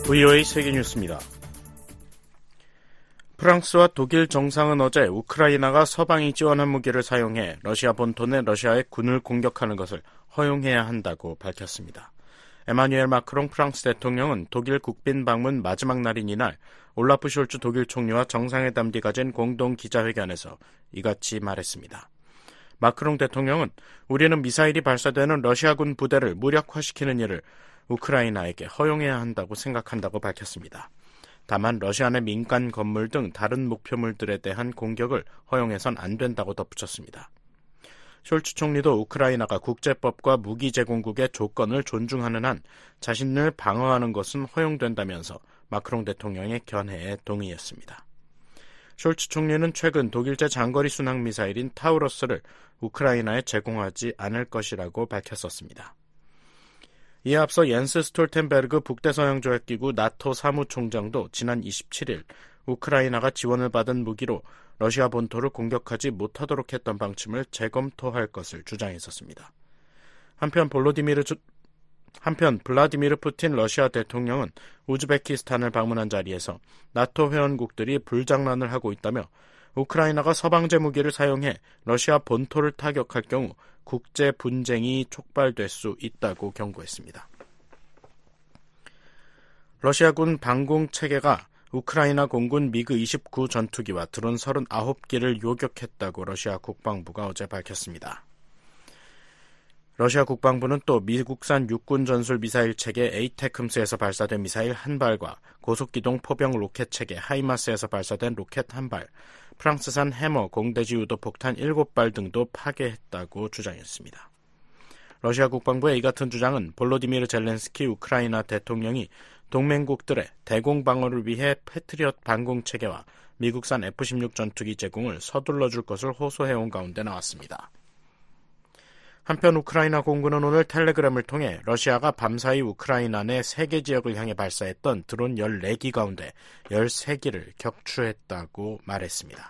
VOA 세계뉴스입니다. 프랑스와 독일 정상은 어제 우크라이나가 서방이 지원한 무기를 사용해 러시아 본토 내 러시아의 군을 공격하는 것을 허용해야 한다고 밝혔습니다. 에마뉴엘 마크롱 프랑스 대통령은 독일 국빈 방문 마지막 날인 이날 올라프 숄츠 독일 총리와 정상회담 뒤 가진 공동 기자회견에서 이같이 말했습니다. 마크롱 대통령은 우리는 미사일이 발사되는 러시아군 부대를 무력화시키는 일을 우크라이나에게 허용해야 한다고 생각한다고 밝혔습니다. 다만 러시아 내 민간 건물 등 다른 목표물들에 대한 공격을 허용해선 안 된다고 덧붙였습니다. 숄츠 총리도 우크라이나가 국제법과 무기 제공국의 조건을 존중하는 한 자신을 방어하는 것은 허용된다면서 마크롱 대통령의 견해에 동의했습니다. 숄츠 총리는 최근 독일제 장거리 순항 미사일인 타우러스를 우크라이나에 제공하지 않을 것이라고 밝혔었습니다. 이에 앞서 옌스 스톨텐베르그 북대서양조약기구 나토 사무총장도 지난 27일 우크라이나가 지원을 받은 무기로 러시아 본토를 공격하지 못하도록 했던 방침을 재검토할 것을 주장했었습니다. 한편 블라디미르 푸틴 러시아 대통령은 우즈베키스탄을 방문한 자리에서 나토 회원국들이 불장난을 하고 있다며 우크라이나가 서방제 무기를 사용해 러시아 본토를 타격할 경우 국제 분쟁이 촉발될 수 있다고 경고했습니다. 러시아군 방공 체계가 우크라이나 공군 미그-29 전투기와 드론 39기를 요격했다고 러시아 국방부가 어제 밝혔습니다. 러시아 국방부는 또 미국산 육군 전술 미사일 체계 에이테크스에서 발사된 미사일 1발과 고속기동 포병 로켓 체계 하이마스에서 발사된 로켓 1발, 프랑스산 해머 공대지 유도 폭탄 7발 등도 파괴했다고 주장했습니다. 러시아 국방부의 이 같은 주장은 볼로디미르 젤렌스키 우크라이나 대통령이 동맹국들의 대공 방어를 위해 패트리엇 방공 체계와 미국산 F-16 전투기 제공을 서둘러 줄 것을 호소해온 가운데 나왔습니다. 한편 우크라이나 공군은 오늘 텔레그램을 통해 러시아가 밤사이 우크라이나 내 3개 지역을 향해 발사했던 드론 14기 가운데 13기를 격추했다고 말했습니다.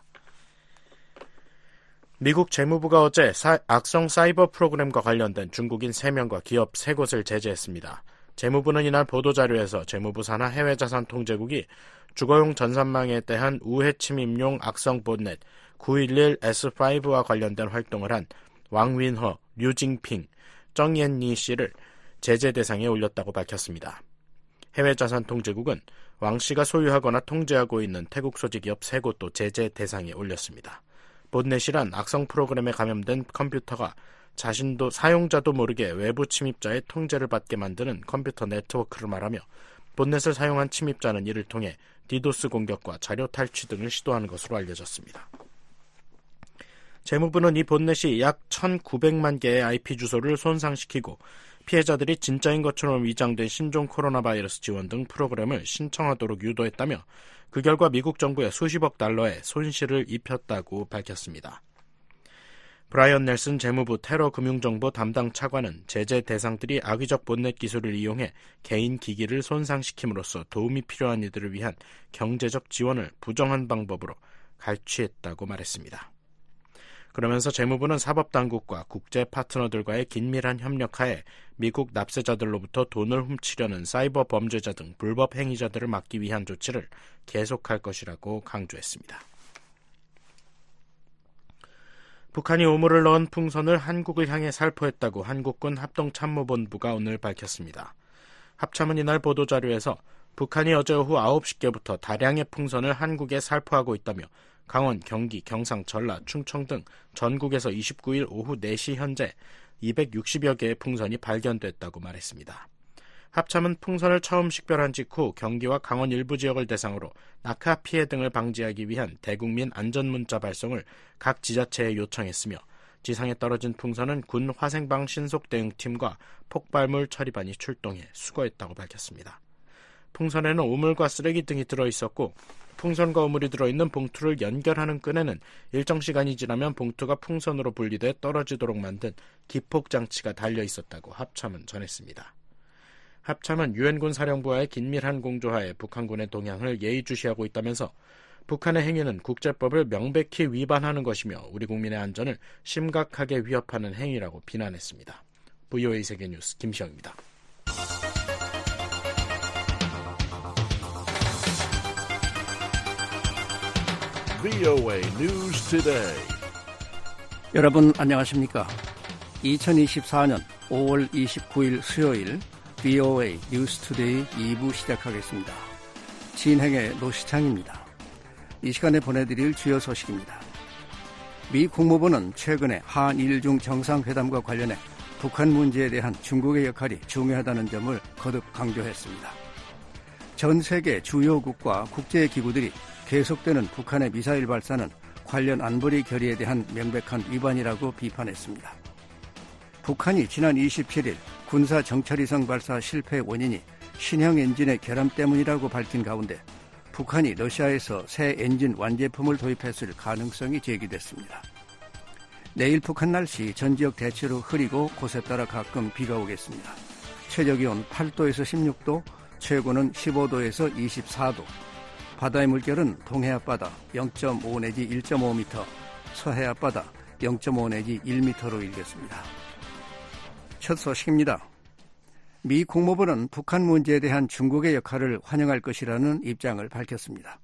미국 재무부가 어제 악성 사이버 프로그램과 관련된 중국인 3명과 기업 3곳을 제재했습니다. 재무부는 이날 보도자료에서 재무부 산하 해외자산 통제국이 주거용 전산망에 대한 우회 침입용 악성 봇넷 911S5와 관련된 활동을 한 왕윈허, 류징핑, 정옌니 씨를 제재 대상에 올렸다고 밝혔습니다. 해외자산 통제국은 왕 씨가 소유하거나 통제하고 있는 태국 소지 기업 3곳도 제재 대상에 올렸습니다. 봇넷이란 악성 프로그램에 감염된 컴퓨터가 자신도 사용자도 모르게 외부 침입자의 통제를 받게 만드는 컴퓨터 네트워크를 말하며 봇넷을 사용한 침입자는 이를 통해 디도스 공격과 자료 탈취 등을 시도하는 것으로 알려졌습니다. 재무부는 이 봇넷이 약 1,900만 개의 IP 주소를 손상시키고 피해자들이 진짜인 것처럼 위장된 신종 코로나 바이러스 지원 등 프로그램을 신청하도록 유도했다며 그 결과 미국 정부에 수십억 달러의 손실을 입혔다고 밝혔습니다. 브라이언 넬슨 재무부 테러 금융정보 담당 차관은 제재 대상들이 악의적 봇넷 기술을 이용해 개인 기기를 손상시킴으로써 도움이 필요한 이들을 위한 경제적 지원을 부정한 방법으로 갈취했다고 말했습니다. 그러면서 재무부는 사법당국과 국제 파트너들과의 긴밀한 협력하에 미국 납세자들로부터 돈을 훔치려는 사이버 범죄자 등 불법 행위자들을 막기 위한 조치를 계속할 것이라고 강조했습니다. 북한이 오물을 넣은 풍선을 한국을 향해 살포했다고 한국군 합동참모본부가 오늘 밝혔습니다. 합참은 이날 보도자료에서 북한이 어제 오후 9시께부터 다량의 풍선을 한국에 살포하고 있다며 강원, 경기, 경상, 전라, 충청 등 전국에서 29일 오후 4시 현재 260여 개의 풍선이 발견됐다고 말했습니다. 합참은 풍선을 처음 식별한 직후 경기와 강원 일부 지역을 대상으로 낙하 피해 등을 방지하기 위한 대국민 안전문자 발송을 각 지자체에 요청했으며 지상에 떨어진 풍선은 군 화생방 신속대응팀과 폭발물 처리반이 출동해 수거했다고 밝혔습니다. 풍선에는 우물과 쓰레기 등이 들어있었고 풍선과 우물이 들어있는 봉투를 연결하는 끈에는 일정 시간이 지나면 봉투가 풍선으로 분리돼 떨어지도록 만든 기폭장치가 달려있었다고 합참은 전했습니다. 합참은 유엔군 사령부와의 긴밀한 공조하에 북한군의 동향을 예의주시하고 있다면서 북한의 행위는 국제법을 명백히 위반하는 것이며 우리 국민의 안전을 심각하게 위협하는 행위라고 비난했습니다. VOA 세계뉴스 김시영입니다. VOA News Today. 여러분 안녕하십니까? 2024년 5월 29일 수요일 VOA 뉴스 투데이 2부 시작하겠습니다. 진행의 노시창입니다. 이 시간에 보내드릴 주요 소식입니다. 미 국무부는 최근에 한일중 정상회담과 관련해 북한 문제에 대한 중국의 역할이 중요하다는 점을 거듭 강조했습니다. 전 세계 주요국과 국제기구들이 계속되는 북한의 미사일 발사는 관련 안보리 결의에 대한 명백한 위반이라고 비판했습니다. 북한이 지난 27일 군사 정찰위성 발사 실패 원인이 신형 엔진의 결함 때문이라고 밝힌 가운데 북한이 러시아에서 새 엔진 완제품을 도입했을 가능성이 제기됐습니다. 내일 북한 날씨 전 지역 대체로 흐리고 곳에 따라 가끔 비가 오겠습니다. 최저기온 8도에서 16도, 최고는 15도에서 24도. 바다의 물결은 동해 앞바다 0.5 내지 1.5m, 서해 앞바다 0.5 내지 1m로 일겠습니다. 첫 소식입니다. 미 국무부는 북한 문제에 대한 중국의 역할을 환영할 것이라는 입장을 밝혔습니다.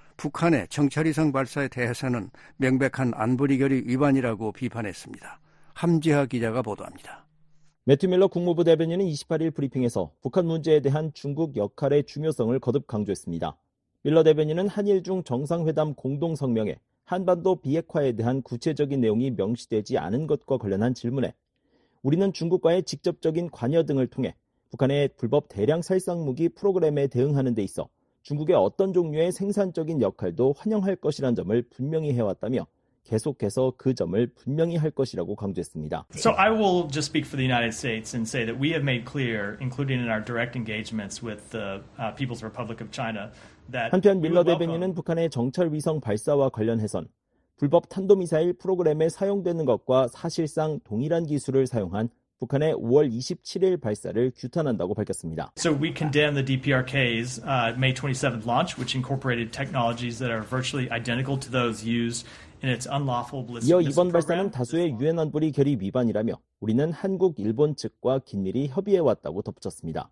북한의 정찰위성 발사에 대해서는 명백한 안보리 결의 위반이라고 비판했습니다. 함지하 기자가 보도합니다. 매튜 밀러 국무부 대변인은 28일 브리핑에서 북한 문제에 대한 중국 역할의 중요성을 거듭 강조했습니다. 밀러 대변인은 한일중 정상회담 공동성명에 한반도 비핵화에 대한 구체적인 내용이 명시되지 않은 것과 관련한 질문에 우리는 중국과의 직접적인 관여 등을 통해 북한의 불법 대량 살상무기 프로그램에 대응하는 데 있어 중국의 어떤 종류의 생산적인 역할도 환영할 것이라는 점을 분명히 해왔다며 계속해서 그 점을 분명히 할 것이라고 강조했습니다. So I will just speak for the United States and say that we have made clear, including in our direct engagements with the People's Republic of China, that 한편 밀러 대변인은 북한의 정찰 위성 발사와 관련해선 불법 탄도미사일 프로그램에 사용되는 것과 사실상 동일한 기술을 사용한 북한의 5월 27일 발사를 규탄한다고 밝혔습니다. So we condemn the DPRK's May 27th launch, which incorporated technologies that are virtually identical to those used in its unlawful ballistic 이어 missile 이번 발사는 program. 다수의 유엔 안보리 결의 위반이라며 우리는 한국, 일본 측과 긴밀히 협의해왔다고 덧붙였습니다.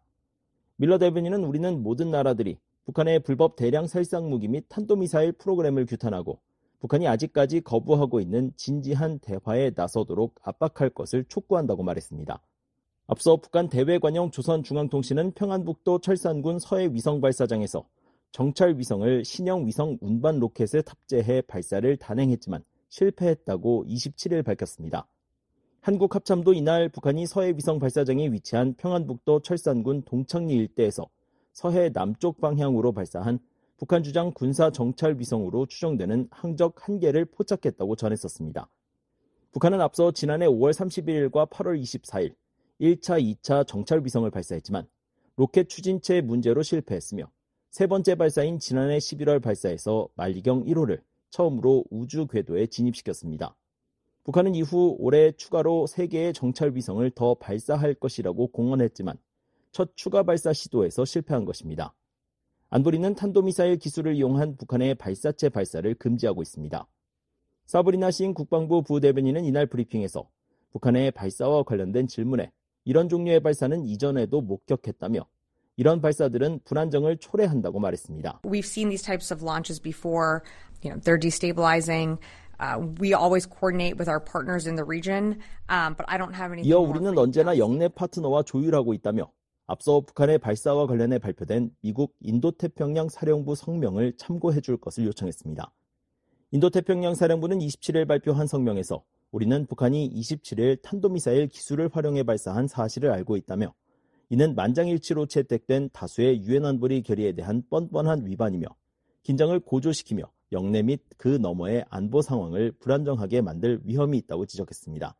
밀러 대변인은 우리는 모든 나라들이 북한의 불법 대량 살상 무기 및 탄도미사일 프로그램을 규탄하고 북한이 아직까지 거부하고 있는 진지한 대화에 나서도록 압박할 것을 촉구한다고 말했습니다. 앞서 북한 대외관영 조선중앙통신은 평안북도 철산군 서해 위성발사장에서 정찰 위성을 신형 위성 운반 로켓에 탑재해 발사를 단행했지만 실패했다고 27일 밝혔습니다. 한국 합참도 이날 북한이 서해 위성 발사장에 위치한 평안북도 철산군 동창리 일대에서 서해 남쪽 방향으로 발사한 북한 주장 군사 정찰 위성으로 추정되는 항적 1개를 포착했다고 전했었습니다. 북한은 앞서 지난해 5월 31일과 8월 24일 1차, 2차 정찰 위성을 발사했지만 로켓 추진체 문제로 실패했으며 세 번째 발사인 지난해 11월 발사에서 만리경 1호를 처음으로 우주 궤도에 진입시켰습니다. 북한은 이후 올해 추가로 3개의 정찰 위성을 더 발사할 것이라고 공언했지만 첫 추가 발사 시도에서 실패한 것입니다. 안보리는 탄도미사일 기술을 이용한 북한의 발사체 발사를 금지하고 있습니다. 사브리나 시인 국방부 부대변인은 이날 브리핑에서 북한의 발사와 관련된 질문에 이런 종류의 발사는 이전에도 목격했다며 이런 발사들은 불안정을 초래한다고 말했습니다. We've seen these types of launches before. They're destabilizing. We always coordinate with our partners in the region, but I don't have anything 이어 more 우리는 for you 언제나 guys. 영내 파트너와 조율하고 있다며 앞서 북한의 발사와 관련해 발표된 미국 인도태평양 사령부 성명을 참고해 줄 것을 요청했습니다. 인도태평양 사령부는 27일 발표한 성명에서 우리는 북한이 27일 탄도미사일 기술을 활용해 발사한 사실을 알고 있다며 이는 만장일치로 채택된 다수의 유엔 안보리 결의에 대한 뻔뻔한 위반이며 긴장을 고조시키며 영내 및 그 너머의 안보 상황을 불안정하게 만들 위험이 있다고 지적했습니다.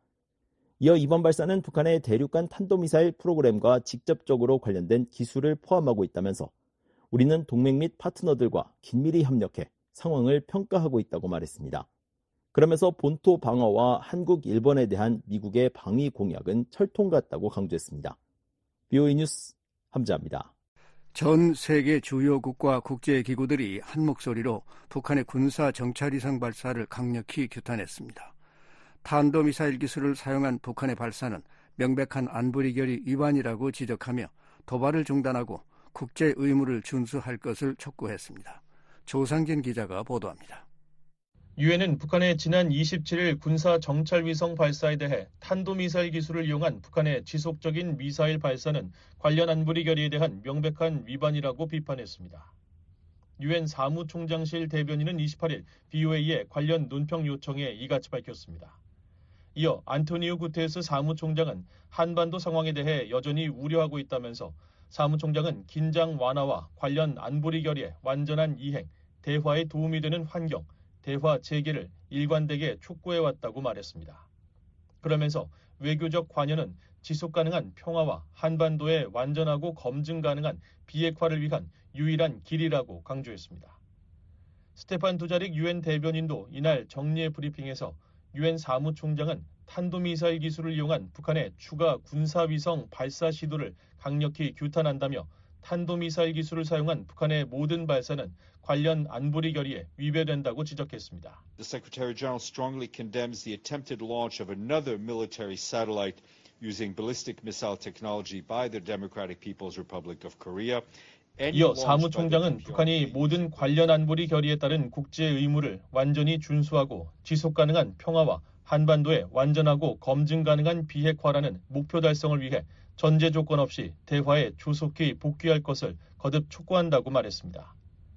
이어 이번 발사는 북한의 대륙간 탄도미사일 프로그램과 직접적으로 관련된 기술을 포함하고 있다면서 우리는 동맹 및 파트너들과 긴밀히 협력해 상황을 평가하고 있다고 말했습니다. 그러면서 본토 방어와 한국, 일본에 대한 미국의 방위 공약은 철통 같다고 강조했습니다. VOA 뉴스 함지아입니다. 전 세계 주요국과 국제기구들이 한 목소리로 북한의 군사 정찰위성 발사를 강력히 규탄했습니다. 탄도미사일 기술을 사용한 북한의 발사는 명백한 안보리 결의 위반이라고 지적하며 도발을 중단하고 국제 의무를 준수할 것을 촉구했습니다. 조상진 기자가 보도합니다. 유엔은 북한의 지난 27일 군사 정찰위성 발사에 대해 탄도미사일 기술을 이용한 북한의 지속적인 미사일 발사는 관련 안보리 결의에 대한 명백한 위반이라고 비판했습니다. 유엔 사무총장실 대변인은 28일 BOA에 관련 논평 요청에 이같이 밝혔습니다. 이어 안토니오 구테레스 사무총장은 한반도 상황에 대해 여전히 우려하고 있다면서 사무총장은 긴장 완화와 관련 안보리 결의의 완전한 이행, 대화에 도움이 되는 환경, 대화 재개를 일관되게 촉구해왔다고 말했습니다. 그러면서 외교적 관여는 지속 가능한 평화와 한반도의 완전하고 검증 가능한 비핵화를 위한 유일한 길이라고 강조했습니다. 스테판 두자릭 유엔 대변인도 이날 정례 브리핑에서 유엔 사무총장은 탄도미사일 기술을 이용한 북한의 추가 군사위성 발사 시도를 강력히 규탄한다며 탄도미사일 기술을 사용한 북한의 모든 발사는 관련 안보리 결의에 위배된다고 지적했습니다. The Secretary General strongly condemns the attempted launch of another military satellite using ballistic missile technology by the Democratic People's Republic of Korea. 이어 사무총장은 북한이 모든 관련 안보리 결의에 따른 국제 의무를 완전히 준수하고 지속 가능한 평화와 한반도의 완전하고 검증 가능한 비핵화라는 목표 달성을 위해 전제 조건 없이 대화에 조속히 복귀할 것을 거듭 촉구한다고 말했습니다.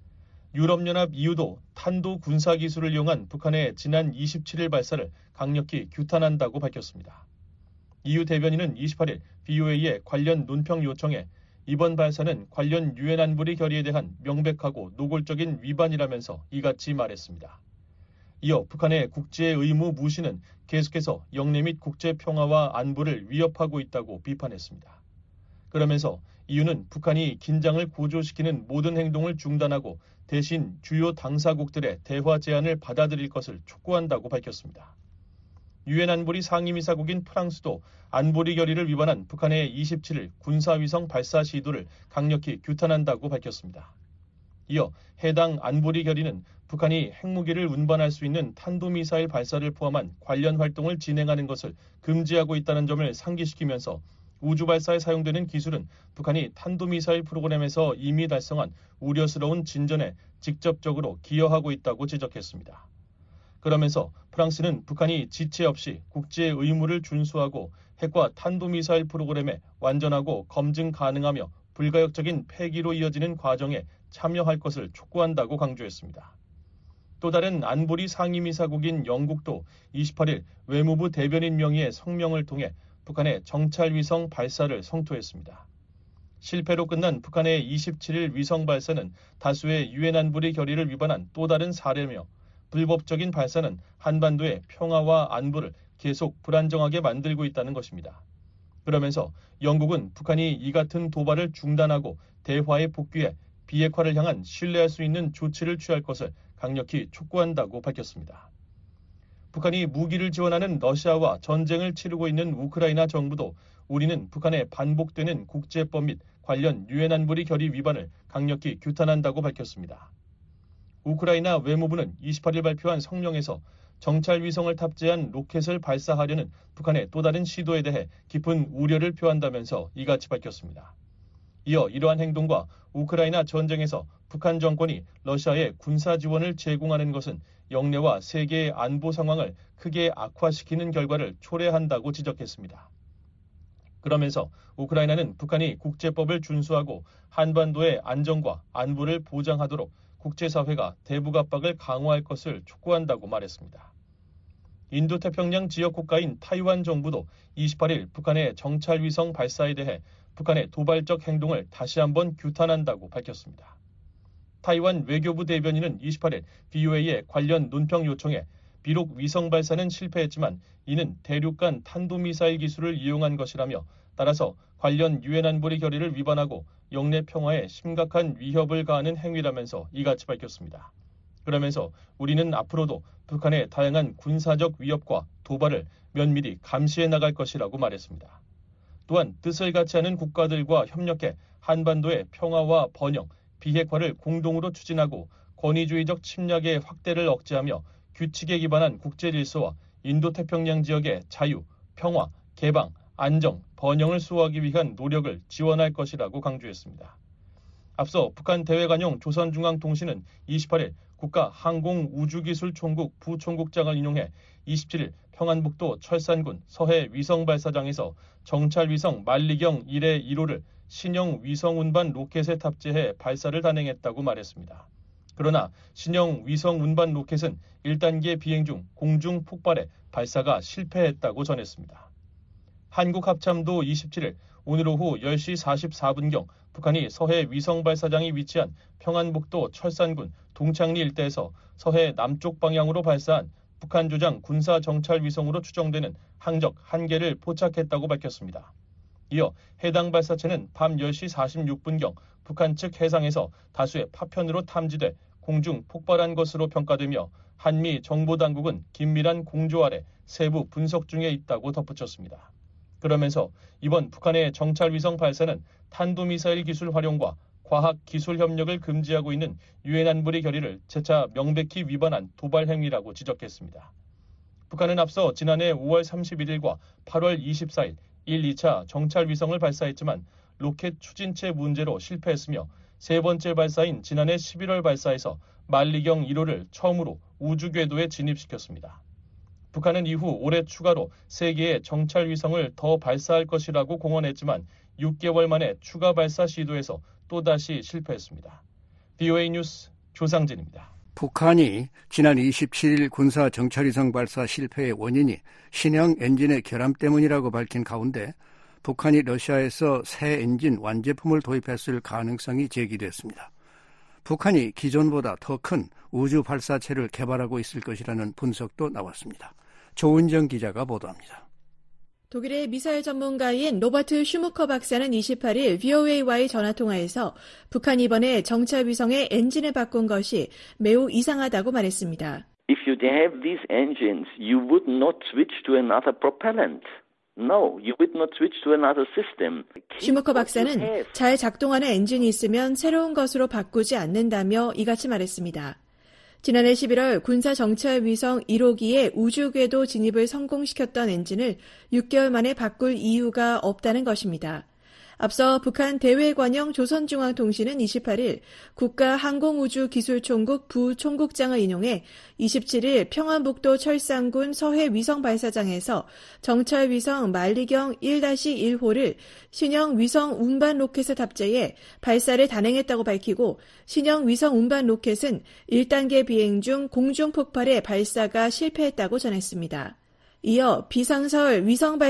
유럽연합 EU도 탄도 군사 기술을 이용한 북한의 지난 27일 발사를 강력히 규탄한다고 밝혔습니다. EU 대변인은 28일 BOA에 관련 논평 요청에 이번 발사는 관련 유엔 안보리 결의에 대한 명백하고 노골적인 위반이라면서 이같이 말했습니다. 이어 북한의 국제 의무 무시는 계속해서 영내 및 국제 평화와 안보를 위협하고 있다고 비판했습니다. 그러면서 EU는 북한이 긴장을 고조시키는 모든 행동을 중단하고 대신 주요 당사국들의 대화 제안을 받아들일 것을 촉구한다고 밝혔습니다. 유엔 안보리 상임이사국인 프랑스도 안보리 결의를 위반한 북한의 27일 군사위성 발사 시도를 강력히 규탄한다고 밝혔습니다. 이어 해당 안보리 결의는 북한이 핵무기를 운반할 수 있는 탄도미사일 발사를 포함한 관련 활동을 진행하는 것을 금지하고 있다는 점을 상기시키면서 우주 발사에 사용되는 기술은 북한이 탄도미사일 프로그램에서 이미 달성한 우려스러운 진전에 직접적으로 기여하고 있다고 지적했습니다. 그러면서 프랑스는 북한이 지체 없이 국제 의무를 준수하고 핵과 탄도미사일 프로그램에 완전하고 검증 가능하며 불가역적인 폐기로 이어지는 과정에 참여할 것을 촉구한다고 강조했습니다. 또 다른 안보리 상임이사국인 영국도 28일 외무부 대변인 명의의 성명을 통해 북한의 정찰위성 발사를 성토했습니다. 실패로 끝난 북한의 27일 위성 발사는 다수의 유엔 안보리 결의를 위반한 또 다른 사례며 불법적인 발사는 한반도의 평화와 안보를 계속 불안정하게 만들고 있다는 것입니다. 그러면서 영국은 북한이 이 같은 도발을 중단하고 대화에 복귀해 비핵화를 향한 신뢰할 수 있는 조치를 취할 것을 강력히 촉구한다고 밝혔습니다. 북한이 무기를 지원하는 러시아와 전쟁을 치르고 있는 우크라이나 정부도 우리는 북한의 반복되는 국제법 및 관련 유엔 안보리 결의 위반을 강력히 규탄한다고 밝혔습니다. 우크라이나 외무부는 28일 발표한 성명에서 정찰 위성을 탑재한 로켓을 발사하려는 북한의 또 다른 시도에 대해 깊은 우려를 표한다면서 이같이 밝혔습니다. 이어 이러한 행동과 우크라이나 전쟁에서 북한 정권이 러시아에 군사 지원을 제공하는 것은 영내와 세계의 안보 상황을 크게 악화시키는 결과를 초래한다고 지적했습니다. 그러면서 우크라이나는 북한이 국제법을 준수하고 한반도의 안정과 안보를 보장하도록 국제사회가 대북 압박을 강화할 것을 촉구한다고 말했습니다. 인도태평양 지역 국가인 타이완 정부도 28일 북한의 정찰위성 발사에 대해 북한의 도발적 행동을 다시 한번 규탄한다고 밝혔습니다. 타이완 외교부 대변인은 28일 BOA에 관련 논평 요청에 비록 위성 발사는 실패했지만 이는 대륙간 탄도미사일 기술을 이용한 것이라며 따라서 관련 유엔 안보리 결의를 위반하고 영내 평화에 심각한 위협을 가하는 행위라면서 이같이 밝혔습니다. 그러면서 우리는 앞으로도 북한의 다양한 군사적 위협과 도발을 면밀히 감시해 나갈 것이라고 말했습니다. 또한 뜻을 같이 하는 국가들과 협력해 한반도의 평화와 번영, 비핵화를 공동으로 추진하고 권위주의적 침략의 확대를 억제하며 규칙에 기반한 국제 질서와 인도태평양 지역의 자유, 평화, 개방, 안정, 번영을 수호하기 위한 노력을 지원할 것이라고 강조했습니다. 앞서 북한 대외관용 조선중앙통신은 28일 국가항공우주기술총국 부총국장을 인용해 27일 평안북도 철산군 서해 위성발사장에서 정찰위성 만리경 1의 1호를 신형 위성운반 로켓에 탑재해 발사를 단행했다고 말했습니다. 그러나 신형 위성운반 로켓은 1단계 비행 중 공중 폭발해 발사가 실패했다고 전했습니다. 한국합참도 27일 오늘 오후 10시 44분경 북한이 서해 위성발사장이 위치한 평안북도 철산군 동창리 일대에서 서해 남쪽 방향으로 발사한 북한 조장 군사정찰위성으로 추정되는 항적 1개를 포착했다고 밝혔습니다. 이어 해당 발사체는 밤 10시 46분경 북한 측 해상에서 다수의 파편으로 탐지돼 공중 폭발한 것으로 평가되며 한미 정보당국은 긴밀한 공조 아래 세부 분석 중에 있다고 덧붙였습니다. 그러면서 이번 북한의 정찰위성 발사는 탄도미사일 기술 활용과 과학기술 협력을 금지하고 있는 유엔 안보리 결의를 재차 명백히 위반한 도발 행위라고 지적했습니다. 북한은 앞서 지난해 5월 31일과 8월 24일 1, 2차 정찰위성을 발사했지만 로켓 추진체 문제로 실패했으며 세 번째 발사인 지난해 11월 발사에서 만리경 1호를 처음으로 우주궤도에 진입시켰습니다. 북한은 이후 올해 추가로 3개의 정찰위성을 더 발사할 것이라고 공언했지만 6개월 만에 추가 발사 시도에서 또다시 실패했습니다. VOA 뉴스 조상진입니다. 북한이 지난 27일 군사 정찰위성 발사 실패의 원인이 신형 엔진의 결함 때문이라고 밝힌 가운데 북한이 러시아에서 새 엔진 완제품을 도입했을 가능성이 제기됐습니다. 북한이 기존보다 더 큰 우주 발사체를 개발하고 있을 것이라는 분석도 나왔습니다. 조은정 기자가 보도합니다. 독일의 미사일 전문가인 로버트 슈무커 박사는 28일 VOA와의 전화통화에서 북한이 이번에 정찰위성의 엔진을 바꾼 것이 매우 이상하다고 말했습니다. If you have these engines, you would not switch to another propellant. No, you would not switch to another system. 슈무커 박사는 잘 작동하는 엔진이 있으면 새로운 것으로 바꾸지 않는다며 이같이 말했습니다. 지난해 11월 군사정찰위성 1호기의 우주궤도 진입을 성공시켰던 엔진을 6개월 만에 바꿀 이유가 없다는 것입니다. 앞서 북한 대외관영 조선중앙통신은 28일 국가항공우주기술총국 부총국장을 인용해 27일 평안북도 철산군 서해 위성발사장에서 정찰위성 만리경 1-1호를 신형 위성 운반 로켓에 탑재해 발사를 단행했다고 밝히고 신형 위성 운반 로켓은 1단계 비행 중 공중 폭발에 발사가 실패했다고 전했습니다. 이어 비상설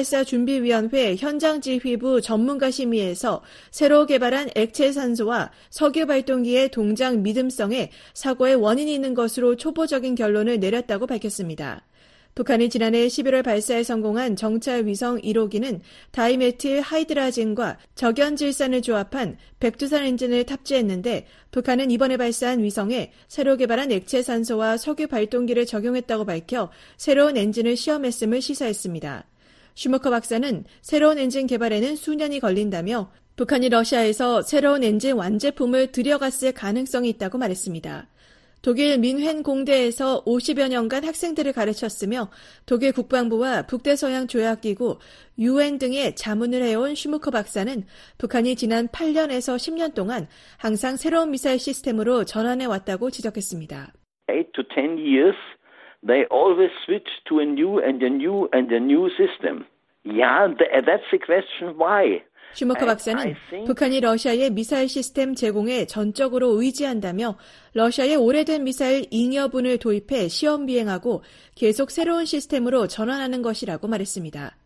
위성발사준비위원회 현장지휘부 전문가심의에서 새로 개발한 액체산소와 석유발동기의 동작 믿음성에 사고의 원인이 있는 것으로 초보적인 결론을 내렸다고 밝혔습니다. 북한이 지난해 11월 발사에 성공한 정찰위성 1호기는 다이메틸 하이드라젠과 적연질산을 조합한 백두산 엔진을 탑재했는데 북한은 이번에 발사한 위성에 새로 개발한 액체산소와 석유 발동기를 적용했다고 밝혀 새로운 엔진을 시험했음을 시사했습니다. 슈머커 박사는 새로운 엔진 개발에는 수년이 걸린다며 북한이 러시아에서 새로운 엔진 완제품을 들여갔을 가능성이 있다고 말했습니다. 독일 민헨 공대에서 50여 년간 학생들을 가르쳤으며 독일 국방부와 북대서양 조약기구, UN 등에 자문을 해온 슈무커 박사는 북한이 지난 8년에서 10년 동안 항상 새로운 미사일 시스템으로 전환해 왔다고 지적했습니다. 8 to 10 years, they always switch to a new and a new and a new system. Yeah, that's the question why. 슈머커 박사는 북한이 러시아의 미사일 시스템 제공에 전적으로 의지한다며 러시아의 오래된 미사일 잉여분을 도입해 시험 비행하고 계속 새로운 시스템으로 전환하는 것이라고 말했습니다.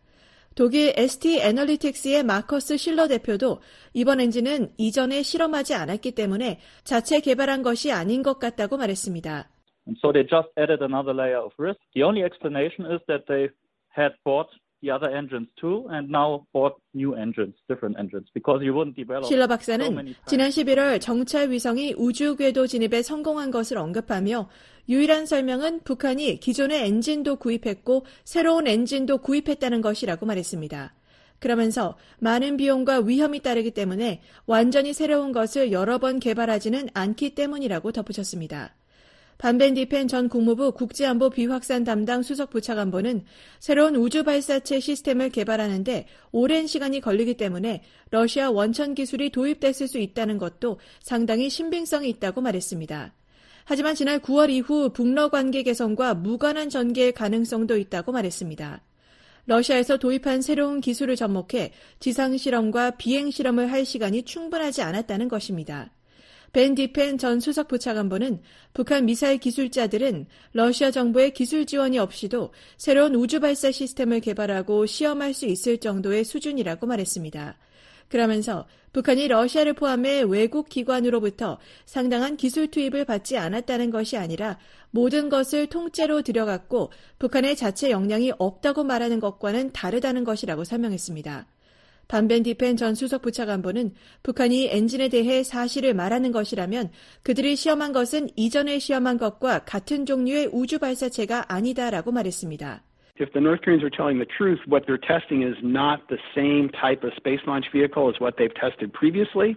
독일 ST 애널리틱스의 마커스 실러 대표도 이번 엔진은 이전에 실험하지 않았기 때문에 자체 개발한 것이 아닌 것 같다고 말했습니다. So they just added another layer of risk. The only explanation is that they had bought the other engines too, and now bought new engines, different engines, because you wouldn't develop. 실러 박사는 지난 11월 정찰 위성이 우주 궤도 진입에 성공한 것을 언급하며 유일한 설명은 북한이 기존의 엔진도 구입했고 새로운 엔진도 구입했다는 것이라고 말했습니다. 그러면서 많은 비용과 위험이 따르기 때문에 완전히 새로운 것을 여러 번 개발하지는 않기 때문이라고 덧붙였습니다. 반벤 디펜 전 국무부 국제안보 비확산 담당 수석부차관보는 새로운 우주 발사체 시스템을 개발하는데 오랜 시간이 걸리기 때문에 러시아 원천 기술이 도입됐을 수 있다는 것도 상당히 신빙성이 있다고 말했습니다. 하지만 지난 9월 이후 북러 관계 개선과 무관한 전개의 가능성도 있다고 말했습니다. 러시아에서 도입한 새로운 기술을 접목해 지상실험과 비행실험을 할 시간이 충분하지 않았다는 것입니다. 벤 디펜 전 수석 부차관보는 북한 미사일 기술자들은 러시아 정부의 기술 지원이 없이도 새로운 우주 발사 시스템을 개발하고 시험할 수 있을 정도의 수준이라고 말했습니다. 그러면서 북한이 러시아를 포함해 외국 기관으로부터 상당한 기술 투입을 받지 않았다는 것이 아니라 모든 것을 통째로 들여갔고 북한의 자체 역량이 없다고 말하는 것과는 다르다는 것이라고 설명했습니다. 반벤 디펜 전 수석 부차관보는 북한이 엔진에 대해 사실을 말하는 것이라면 그들이 시험한 것은 이전에 시험한 것과 같은 종류의 우주 발사체가 아니다라고 말했습니다. If the North Koreans are telling the truth, what they're testing is not the same type of space launch vehicle as what they've tested previously.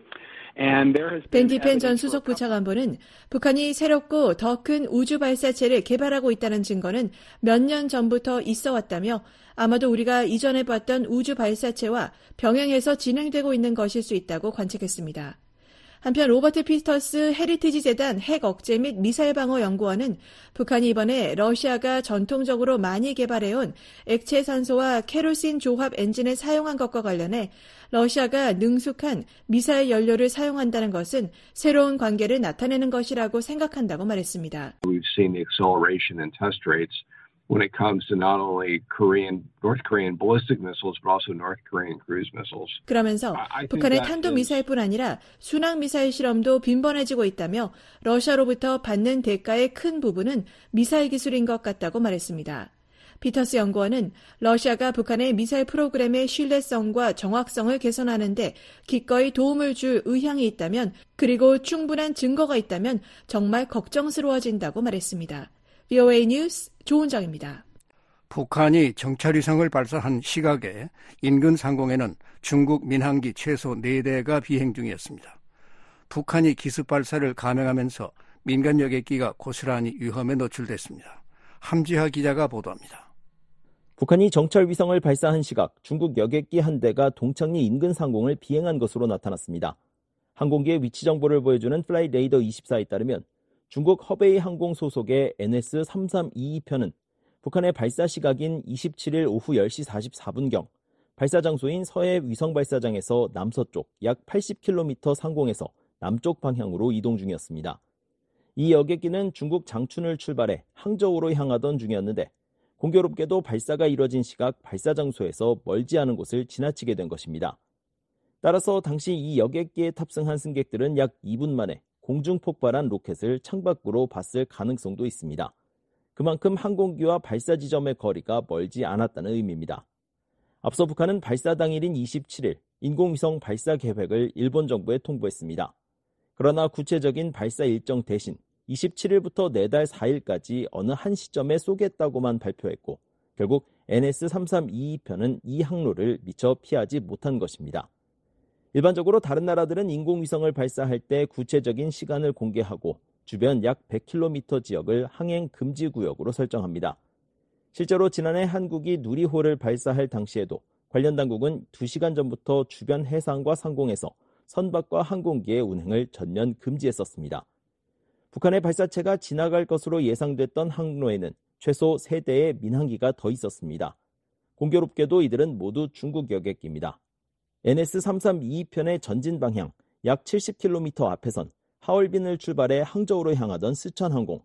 벤 디펜 전 수석 부차관보는 북한이 새롭고 더 큰 우주 발사체를 개발하고 있다는 증거는 몇 년 전부터 있어 왔다며 아마도 우리가 이전에 봤던 우주 발사체와 병행해서 진행되고 있는 것일 수 있다고 관측했습니다. 한편 로버트 피터스 헤리티지 재단 핵 억제 및 미사일 방어 연구원은 북한이 이번에 러시아가 전통적으로 많이 개발해온 액체 산소와 케로신 조합 엔진을 사용한 것과 관련해 러시아가 능숙한 미사일 연료를 사용한다는 것은 새로운 관계를 나타내는 것이라고 생각한다고 말했습니다. We've seen the acceleration in test rates when it comes to not only North Korean ballistic missiles, but also North Korean cruise missiles. 그러면서 북한의 탄도미사일뿐 아니라 순항미사일 실험도 빈번해지고 있다며 러시아로부터 받는 대가의 큰 부분은 미사일 기술인 것 같다고 말했습니다. 피터스 연구원은 러시아가 북한의 미사일 프로그램의 신뢰성과 정확성을 개선하는 데 기꺼이 도움을 줄 의향이 있다면 그리고 충분한 증거가 있다면 정말 걱정스러워진다고 말했습니다. VOA 뉴스 조은정입니다. 북한이 정찰위성을 발사한 시각에 인근 상공에는 중국 민항기 최소 4대가 비행 중이었습니다. 북한이 기습 발사를 감행하면서 민간 여객기가 고스란히 위험에 노출됐습니다. 함지하 기자가 보도합니다. 북한이 정찰위성을 발사한 시각 중국 여객기 한 대가 동창리 인근 상공을 비행한 것으로 나타났습니다. 항공기의 위치 정보를 보여주는 플라이 레이더 24에 따르면 중국 허베이 항공 소속의 NS-3322편은 북한의 발사 시각인 27일 오후 10시 44분경 발사 장소인 서해 위성발사장에서 남서쪽 약 80km 상공에서 남쪽 방향으로 이동 중이었습니다. 이 여객기는 중국 장춘을 출발해 항저우로 향하던 중이었는데 공교롭게도 발사가 이뤄진 시각 발사 장소에서 멀지 않은 곳을 지나치게 된 것입니다. 따라서 당시 이 여객기에 탑승한 승객들은 약 2분 만에 공중 폭발한 로켓을 창밖으로 봤을 가능성도 있습니다. 그만큼 항공기와 발사 지점의 거리가 멀지 않았다는 의미입니다. 앞서 북한은 발사 당일인 27일 인공위성 발사 계획을 일본 정부에 통보했습니다. 그러나 구체적인 발사 일정 대신 27일부터 내달 4일까지 어느 한 시점에 쏘겠다고만 발표했고 결국 NS-3322편은 이 항로를 미처 피하지 못한 것입니다. 일반적으로 다른 나라들은 인공위성을 발사할 때 구체적인 시간을 공개하고 주변 약 100km 지역을 항행 금지 구역으로 설정합니다. 실제로 지난해 한국이 누리호를 발사할 당시에도 관련 당국은 2시간 전부터 주변 해상과 상공에서 선박과 항공기의 운행을 전면 금지했었습니다. 북한의 발사체가 지나갈 것으로 예상됐던 항로에는 최소 3대의 민항기가 더 있었습니다. 공교롭게도 이들은 모두 중국 여객기입니다. NS-3322편의 전진 방향 약 70km 앞에선 하얼빈을 출발해 항저우로 향하던 스천항공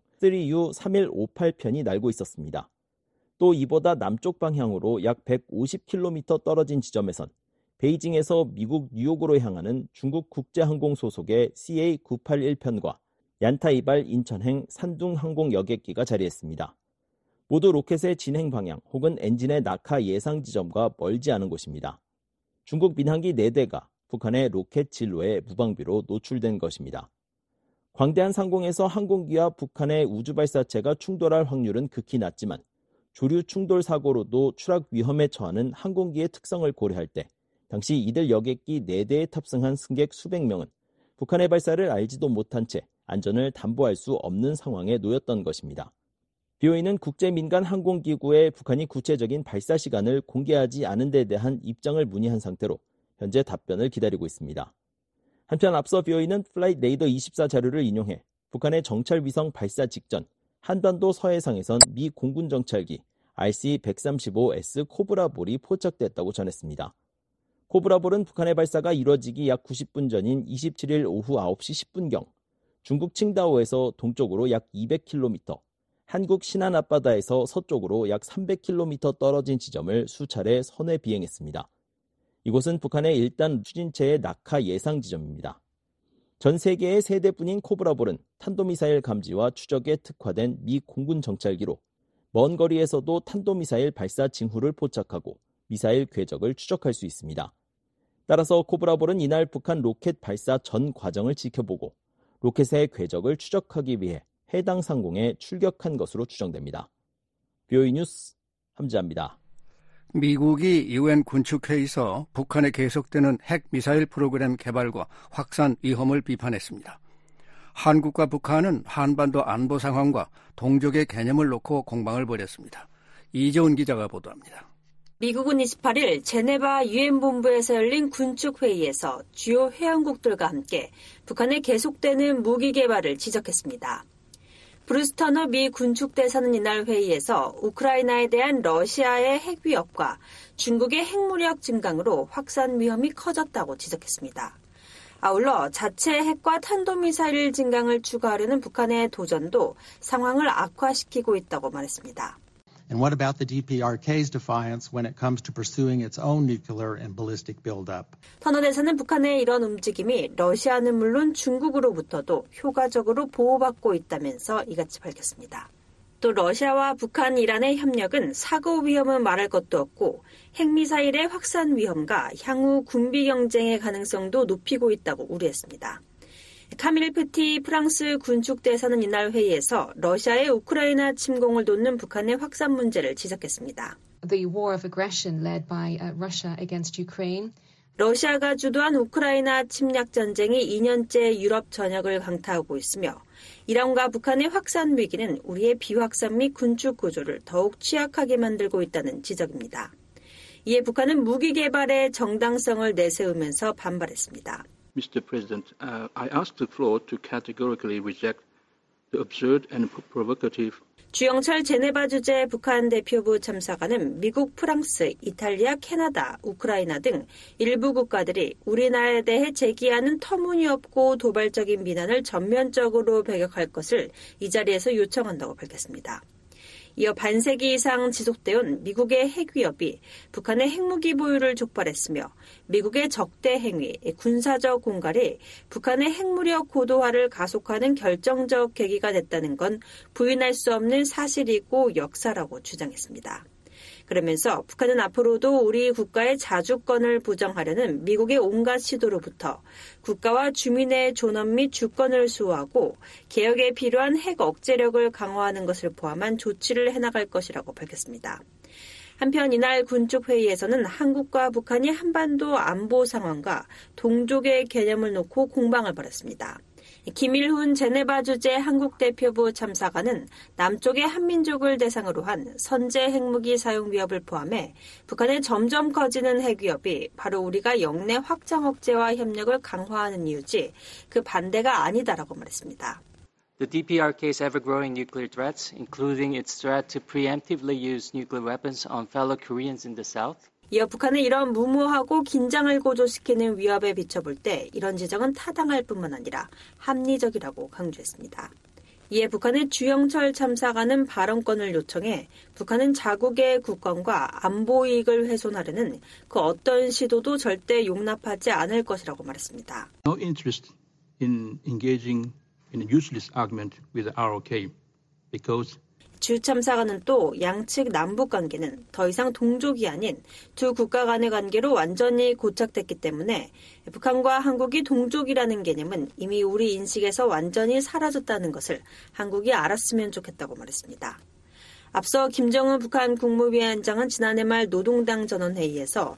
3U3158편이 날고 있었습니다. 또 이보다 남쪽 방향으로 약 150km 떨어진 지점에선 베이징에서 미국 뉴욕으로 향하는 중국 국제항공 소속의 CA981편과 얀타이발 인천행 산둥항공 여객기가 자리했습니다. 모두 로켓의 진행 방향 혹은 엔진의 낙하 예상 지점과 멀지 않은 곳입니다. 중국 민항기 4대가 북한의 로켓 진로에 무방비로 노출된 것입니다. 광대한 상공에서 항공기와 북한의 우주발사체가 충돌할 확률은 극히 낮지만 조류 충돌 사고로도 추락 위험에 처하는 항공기의 특성을 고려할 때 당시 이들 여객기 4대에 탑승한 승객 수백 명은 북한의 발사를 알지도 못한 채 안전을 담보할 수 없는 상황에 놓였던 것입니다. BOA는 국제민간항공기구에 북한이 구체적인 발사 시간을 공개하지 않은 데 대한 입장을 문의한 상태로 현재 답변을 기다리고 있습니다. 한편 앞서 BOA는 플라이트 레이더 24 자료를 인용해 북한의 정찰 위성 발사 직전 한반도 서해상에선 미 공군 정찰기 RC-135S 코브라볼이 포착됐다고 전했습니다. 코브라볼은 북한의 발사가 이뤄지기 약 90분 전인 27일 오후 9시 10분경 중국 칭다오에서 동쪽으로 약 200km, 한국 신안 앞바다에서 서쪽으로 약 300km 떨어진 지점을 수차례 선회 비행했습니다. 이곳은 북한의 일단 추진체의 낙하 예상 지점입니다. 전 세계의 세 대뿐인 코브라볼은 탄도미사일 감지와 추적에 특화된 미 공군 정찰기로 먼 거리에서도 탄도미사일 발사 징후를 포착하고 미사일 궤적을 추적할 수 있습니다. 따라서 코브라볼은 이날 북한 로켓 발사 전 과정을 지켜보고 로켓의 궤적을 추적하기 위해 해당 상공에 출격한 것으로 추정됩니다. BOE 뉴스 함지아입니다. 미국이 UN 군축회의에서 북한의 계속되는 핵미사일 프로그램 개발과 확산 위험을 비판했습니다. 한국과 북한은 한반도 안보 상황과 동족의 개념을 놓고 공방을 벌였습니다. 이재훈 기자가 보도합니다. 미국은 28일 제네바 유엔본부에서 열린 군축회의에서 주요 회원국들과 함께 북한의 계속되는 무기 개발을 지적했습니다. 브루스 터너 미 군축대사는 이날 회의에서 우크라이나에 대한 러시아의 핵 위협과 중국의 핵무력 증강으로 확산 위험이 커졌다고 지적했습니다. 아울러 자체 핵과 탄도미사일 증강을 추가하려는 북한의 도전도 상황을 악화시키고 있다고 말했습니다. And what about the DPRK's defiance when it comes to pursuing its own nuclear and ballistic buildup? 터너 대사는 북한의 이런 움직임이 러시아는 물론 중국으로부터도 효과적으로 보호받고 있다면서 이같이 밝혔습니다. 또 러시아와 북한, 이란의 협력은 사고 위험은 말할 것도 없고 핵미사일의 확산 위험과 향후 군비 경쟁의 가능성도 높이고 있다고 우려했습니다. 카밀 프티 프랑스 군축대사는 이날 회의에서 러시아의 우크라이나 침공을 돕는 북한의 확산 문제를 지적했습니다. The war of aggression led by Russia against Ukraine. 러시아가 주도한 우크라이나 침략 전쟁이 2년째 유럽 전역을 강타하고 있으며 이란과 북한의 확산 위기는 우리의 비확산 및 군축 구조를 더욱 취약하게 만들고 있다는 지적입니다. 이에 북한은 무기 개발의 정당성을 내세우면서 반발했습니다. Mr. President, I ask the floor to categorically reject the absurd and provocative. 주영철 제네바 주재 북한 대표부 참사관은 미국, 프랑스, 이탈리아, 캐나다, 우크라이나 등 일부 국가들이 우리나라에 대해 제기하는 터무니없고 도발적인 비난을 전면적으로 배격할 것을 이 자리에서 요청한다고 밝혔습니다. 이어 반세기 이상 지속되어온 미국의 핵 위협이 북한의 핵무기 보유를 촉발했으며 미국의 적대 행위, 군사적 공갈이 북한의 핵무력 고도화를 가속하는 결정적 계기가 됐다는 건 부인할 수 없는 사실이고 역사라고 주장했습니다. 그러면서 북한은 앞으로도 우리 국가의 자주권을 부정하려는 미국의 온갖 시도로부터 국가와 주민의 존엄 및 주권을 수호하고 개혁에 필요한 핵 억제력을 강화하는 것을 포함한 조치를 해나갈 것이라고 밝혔습니다. 한편 이날 군축회의에서는 한국과 북한이 한반도 안보 상황과 동족의 개념을 놓고 공방을 벌였습니다. 김일훈 제네바 주재 한국 대표부 참사관은 남쪽의 한민족을 대상으로 한 선제 핵무기 사용 위협을 포함해 북한의 점점 커지는 핵 위협이 바로 우리가 영내 확장 억제와 협력을 강화하는 이유지 그 반대가 아니다라고 말했습니다. The DPRK's ever-growing nuclear threats, including its threat to preemptively use nuclear weapons on fellow Koreans in the South, 이어 북한의 이런 무모하고 긴장을 고조시키는 위협에 비춰볼 때 이런 지적은 타당할 뿐만 아니라 합리적이라고 강조했습니다. 이에 북한의 주영철 참사관은 발언권을 요청해 북한은 자국의 국권과 안보 이익을 훼손하려는 그 어떤 시도도 절대 용납하지 않을 것이라고 말했습니다. No interest in engaging in a useless argument with the ROK because 주 참사관은 또 양측 남북 관계는 더 이상 동족이 아닌 두 국가 간의 관계로 완전히 고착됐기 때문에 북한과 한국이 동족이라는 개념은 이미 우리 인식에서 완전히 사라졌다는 것을 한국이 알았으면 좋겠다고 말했습니다. 앞서 김정은 북한 국무위원장은 지난해 말 노동당 전원회의에서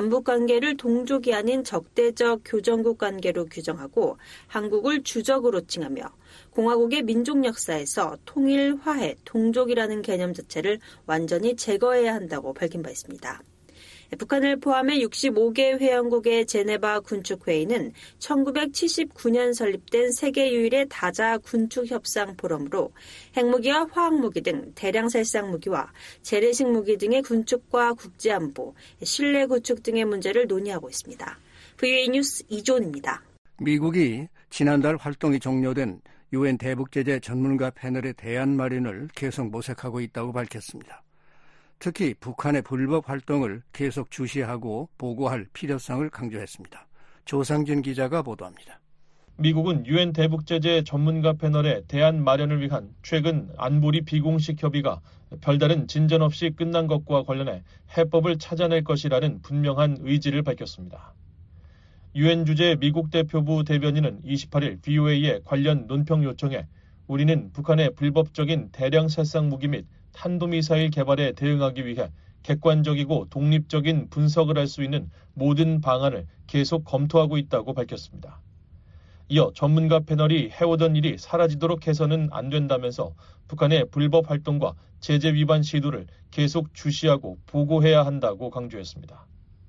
남북관계를 동족이 아닌 적대적 교전국 관계로 규정하고 한국을 주적으로 칭하며 공화국의 민족 역사에서 통일, 화해, 동족이라는 개념 자체를 완전히 제거해야 한다고 밝힌 바 있습니다. 북한을 포함해 65개 회원국의 제네바 군축회의는 1979년 설립된 세계 유일의 다자 군축협상 포럼으로 핵무기와 화학무기 등 대량 살상 무기와 재래식 무기 등의 군축과 국제안보, 신뢰 구축 등의 문제를 논의하고 있습니다. VOA 뉴스 이존입니다. 미국이 지난달 활동이 종료된 UN 대북제재 전문가 패널의 대안 마련을 계속 모색하고 있다고 밝혔습니다. 특히 북한의 불법 활동을 계속 주시하고 보고할 필요성을 강조했습니다. 조상진 기자가 보도합니다. 미국은 유엔 대북제재 전문가 패널의 대안 마련을 위한 최근 안보리 비공식 협의가 별다른 진전 없이 끝난 것과 관련해 해법을 찾아낼 것이라는 분명한 의지를 밝혔습니다. 유엔 주재 미국 대표부 대변인은 28일 VOA의 관련 논평 요청에 우리는 북한의 불법적인 대량 살상 무기 및 탄도미사일 개발에 대응하기 위해 객관적이고 독립적인 분석을 할 수 있는 모든 방안을 계속 검토하고 있다고 밝혔습니다. 이어 전문가 패널이 해오던 일이 사라지도록 해서는 안 된다면서 북한의 불법 활동과 제재 위반 시도를 계속 주시하고 보고해야 한다고 강조했습니다.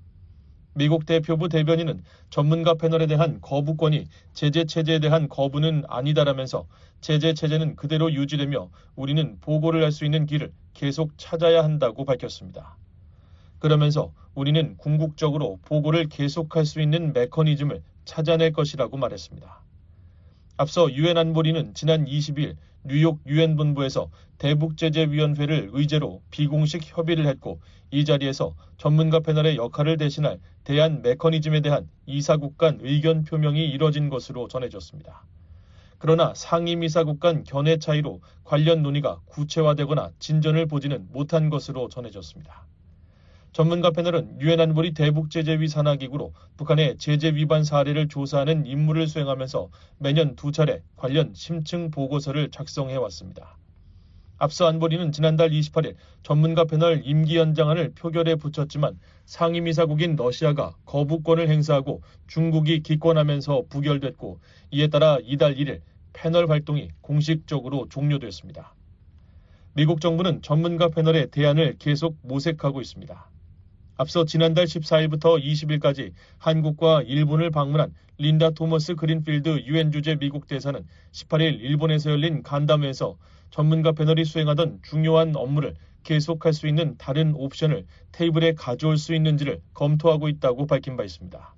미국 대표부 대변인은 전문가 패널에 대한 거부권이 제재 체제에 대한 거부는 아니다라면서 제재 체제는 그대로 유지되며 우리는 보고를 할 수 있는 길을 계속 찾아야 한다고 밝혔습니다. 그러면서 우리는 궁극적으로 보고를 계속할 수 있는 메커니즘을 찾아낼 것이라고 말했습니다. 앞서 유엔 안보리는 지난 20일 뉴욕 유엔 본부에서 대북제재위원회를 의제로 비공식 협의를 했고 이 자리에서 전문가 패널의 역할을 대신할 대안 메커니즘에 대한 이사국 간 의견 표명이 이뤄진 것으로 전해졌습니다. 그러나 상임이사국 간 견해 차이로 관련 논의가 구체화되거나 진전을 보지는 못한 것으로 전해졌습니다. 전문가 패널은 유엔 안보리 대북제재위 산하기구로 북한의 제재 위반 사례를 조사하는 임무를 수행하면서 매년 2차례 관련 심층 보고서를 작성해왔습니다. 앞서 안보리는 지난달 28일 전문가 패널 임기 연장안을 표결에 붙였지만 상임이사국인 러시아가 거부권을 행사하고 중국이 기권하면서 부결됐고 이에 따라 이달 1일 패널 활동이 공식적으로 종료됐습니다. 미국 정부는 전문가 패널의 대안을 계속 모색하고 있습니다. 앞서 지난달 14일부터 20일까지 한국과 일본을 방문한 린다 토머스 그린필드 유엔 주재 미국 대사는 18일 일본에서 열린 간담회에서 전문가 패널이 수행하던 중요한 업무를 계속할 수 있는 다른 옵션을 테이블에 가져올 수 있는지를 검토하고 있다고 밝힌 바 있습니다.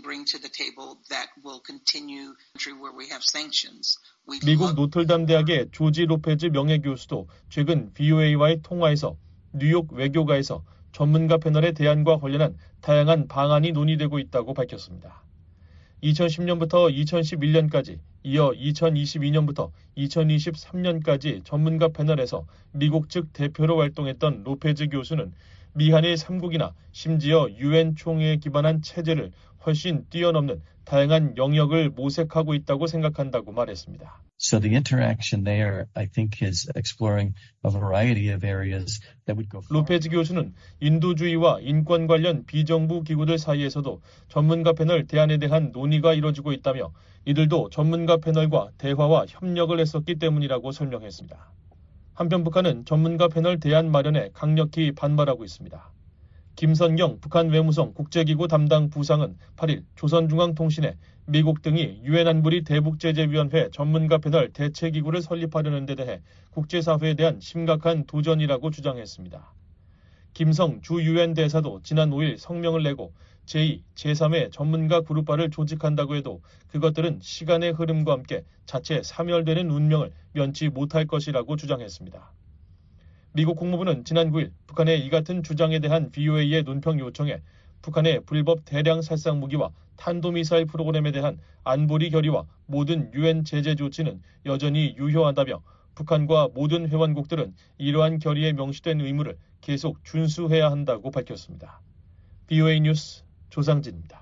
미국 노틀담 대학의 조지 로페즈 명예교수도 최근 VOA와의 통화에서 뉴욕 외교가에서 전문가 패널의 대안과 관련한 다양한 방안이 논의되고 있다고 밝혔습니다. 2010년부터 2011년까지 이어 2022년부터 2023년까지 전문가 패널에서 미국 측 대표로 활동했던 로페즈 교수는 미한일 3국이나 심지어 유엔 총회에 기반한 체제를 훨씬 뛰어넘는 다양한 영역을 모색하고 있다고 생각한다고 말했습니다. So the interaction there, I think, is exploring a variety of areas that would go far. 로페즈 교수는 인도주의와 인권 관련 비정부 기구들 사이에서도 전문가 패널 대안에 대한 논의가 이뤄지고 있다며 이들도 전문가 패널과 대화와 협력을 했었기 때문이라고 설명했습니다. 한편 북한은 전문가 패널 대안 마련에 강력히 반발하고 있습니다. 김선경 북한 외무성 국제기구 담당 부상은 8일 조선중앙통신에 미국 등이 유엔 안보리 대북제재위원회 전문가 패널 대체기구를 설립하려는 데 대해 국제사회에 대한 심각한 도전이라고 주장했습니다. 김성 주 유엔 대사도 지난 5일 성명을 내고 제2, 제3의 전문가 그룹화를 조직한다고 해도 그것들은 시간의 흐름과 함께 자체 사멸되는 운명을 면치 못할 것이라고 주장했습니다. 미국 국무부는 지난 9일 북한의 이 같은 주장에 대한 VOA의 논평 요청에 북한의 불법 대량 살상 무기와 탄도미사일 프로그램에 대한 안보리 결의와 모든 유엔 제재 조치는 여전히 유효하다며 북한과 모든 회원국들은 이러한 결의에 명시된 의무를 계속 준수해야 한다고 밝혔습니다. VOA 뉴스 조상진입니다.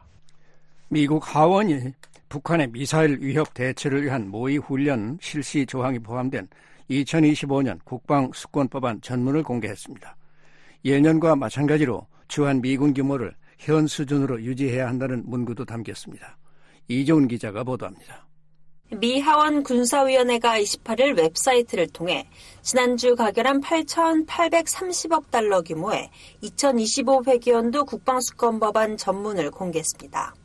미국 하원이 북한의 미사일 위협 대처를 위한 모의 훈련 실시 조항이 포함된 2025년 국방수권법안 전문을 공개했습니다. 예년과 마찬가지로 주한 미군 규모를 현 수준으로 유지해야 한다는 문구도 담겼습니다. 이종훈 기자가 보도합니다. 미 하원 군사위원회가 28일 웹사이트를 통해 지난주 가결한 8,830억 달러 규모의 2025 회기연도 국방수권법안 전문을 공개했습니다.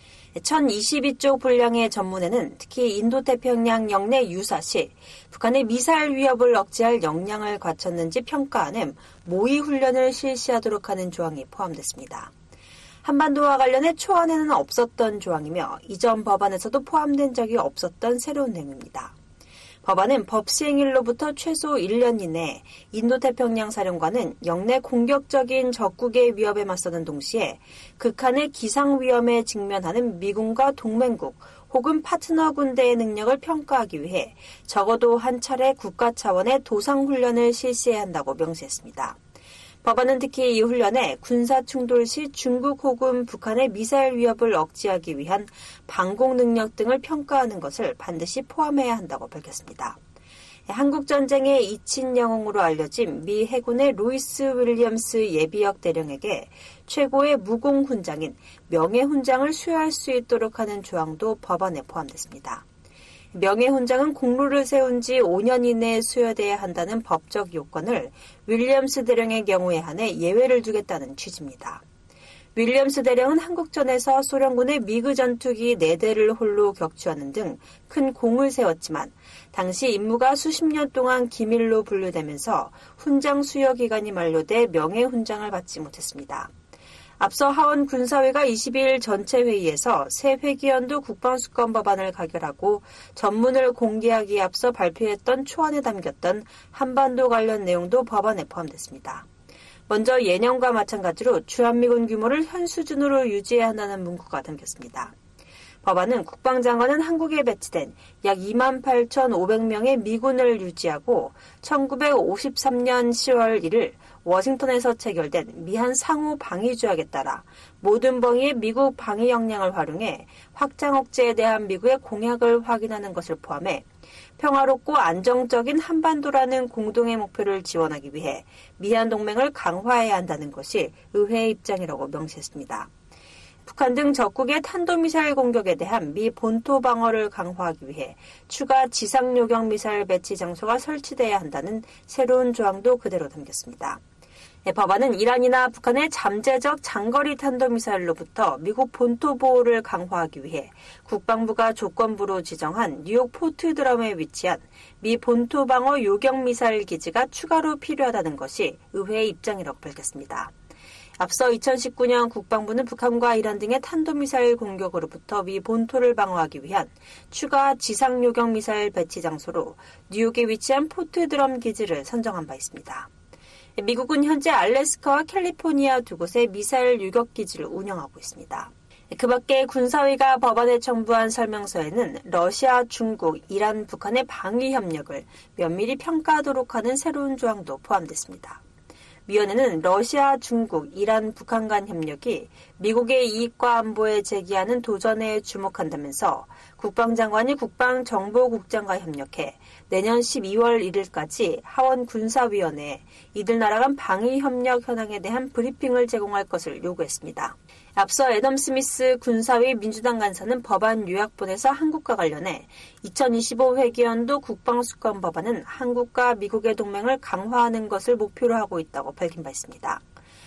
1022쪽 분량의 전문에는 특히 인도태평양 영내 유사 시 북한의 미사일 위협을 억제할 역량을 갖췄는지 평가하는 모의 훈련을 실시하도록 하는 조항이 포함됐습니다. 한반도와 관련해 초안에는 없었던 조항이며 이전 법안에서도 포함된 적이 없었던 새로운 내용입니다. 법안은 법 시행일로부터 최소 1년 이내 인도태평양 사령관은 영내 공격적인 적국의 위협에 맞서는 동시에 극한의 기상위험에 직면하는 미군과 동맹국 혹은 파트너 군대의 능력을 평가하기 위해 적어도 한 차례 국가 차원의 도상훈련을 실시해야 한다고 명시했습니다. 법안은 특히 이 훈련에 군사 충돌 시 중국 혹은 북한의 미사일 위협을 억제하기 위한 방공 능력 등을 평가하는 것을 반드시 포함해야 한다고 밝혔습니다. 한국전쟁의 이친 영웅으로 알려진 미 해군의 루이스 윌리엄스 예비역 대령에게 최고의 무공훈장인 명예훈장을 수여할 수 있도록 하는 조항도 법안에 포함됐습니다. 명예훈장은 공로를 세운 지 5년 이내에 수여돼야 한다는 법적 요건을 윌리엄스 대령의 경우에 한해 예외를 두겠다는 취지입니다. 윌리엄스 대령은 한국전에서 소련군의 미그 전투기 4대를 홀로 격추하는 등 큰 공을 세웠지만 당시 임무가 수십 년 동안 기밀로 분류되면서 훈장 수여 기간이 만료돼 명예훈장을 받지 못했습니다. 앞서 하원 군사위가 22일 전체 회의에서 새 회기연도 국방수권 법안을 가결하고 전문을 공개하기에 앞서 발표했던 초안에 담겼던 한반도 관련 내용도 법안에 포함됐습니다. 먼저 예년과 마찬가지로 주한미군 규모를 현 수준으로 유지해야 한다는 문구가 담겼습니다. 법안은 국방장관은 한국에 배치된 약 28,500명의 미군을 유지하고 1953년 10월 1일 워싱턴에서 체결된 미한 상호 방위 조약에 따라 모든 범위의 미국 방위 역량을 활용해 확장 억제에 대한 미국의 공약을 확인하는 것을 포함해 평화롭고 안정적인 한반도라는 공동의 목표를 지원하기 위해 미한 동맹을 강화해야 한다는 것이 의회의 입장이라고 명시했습니다. 북한 등 적국의 탄도미사일 공격에 대한 미 본토 방어를 강화하기 위해 추가 지상요격 미사일 배치 장소가 설치돼야 한다는 새로운 조항도 그대로 담겼습니다. 법안은 이란이나 북한의 잠재적 장거리 탄도미사일로부터 미국 본토 보호를 강화하기 위해 국방부가 조건부로 지정한 뉴욕 포트드럼에 위치한 미 본토 방어 요격 미사일 기지가 추가로 필요하다는 것이 의회의 입장이라고 밝혔습니다. 앞서 2019년 국방부는 북한과 이란 등의 탄도미사일 공격으로부터 미 본토를 방어하기 위한 추가 지상요격 미사일 배치 장소로 뉴욕에 위치한 포트드럼 기지를 선정한 바 있습니다. 미국은 현재 알래스카와 캘리포니아 두 곳에 미사일 유격 기지를 운영하고 있습니다. 그 밖에 군사위가 법안에 첨부한 설명서에는 러시아, 중국, 이란, 북한의 방위 협력을 면밀히 평가하도록 하는 새로운 조항도 포함됐습니다. 위원회는 러시아, 중국, 이란, 북한 간 협력이 미국의 이익과 안보에 제기하는 도전에 주목한다면서 국방장관이 국방정보국장과 협력해 내년 12월 1일까지 하원 군사위원회에 이들 나라 간 방위협력 현황에 대한 브리핑을 제공할 것을 요구했습니다. 앞서 애덤 스미스 군사위 민주당 간사는 법안 요약본에서 한국과 관련해 2025 회기연도 국방수권 법안은 한국과 미국의 동맹을 강화하는 것을 목표로 하고 있다고 밝힌 바 있습니다.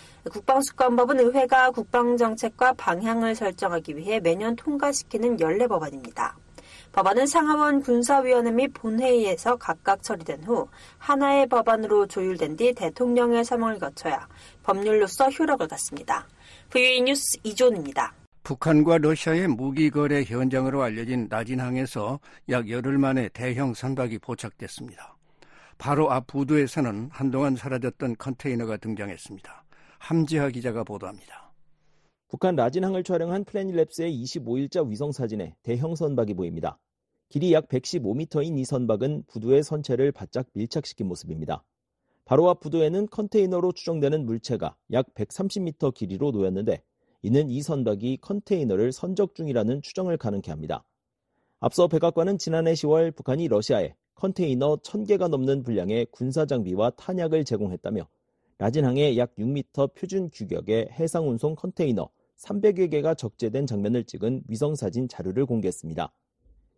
국방수권법은 의회가 국방정책과 방향을 설정하기 위해 매년 통과시키는 연례 법안입니다. 법안은 상하원 군사위원회 및 본회의에서 각각 처리된 후 하나의 법안으로 조율된 뒤 대통령의 서명을 거쳐야 법률로서 효력을 갖습니다. VOA 뉴스 이존입니다. 북한과 러시아의 무기 거래 현장으로 알려진 나진항에서 약 열흘 만에 대형 선박이 포착됐습니다. 바로 앞 부두에서는 한동안 사라졌던 컨테이너가 등장했습니다. 함지하 기자가 보도합니다. 북한 라진항을 촬영한 플래닛랩스의 25일자 위성사진에 대형 선박이 보입니다. 길이 약 115m인 이 선박은 부두의 선체를 바짝 밀착시킨 모습입니다. 바로 앞 부두에는 컨테이너로 추정되는 물체가 약 130m 길이로 놓였는데 이는 이 선박이 컨테이너를 선적 중이라는 추정을 가능케 합니다. 앞서 백악관은 지난해 10월 북한이 러시아에 컨테이너 1000개가 넘는 분량의 군사장비와 탄약을 제공했다며 라진항에 약 6m 표준 규격의 해상운송 컨테이너 300여 개가 적재된 장면을 찍은 위성사진 자료를 공개했습니다.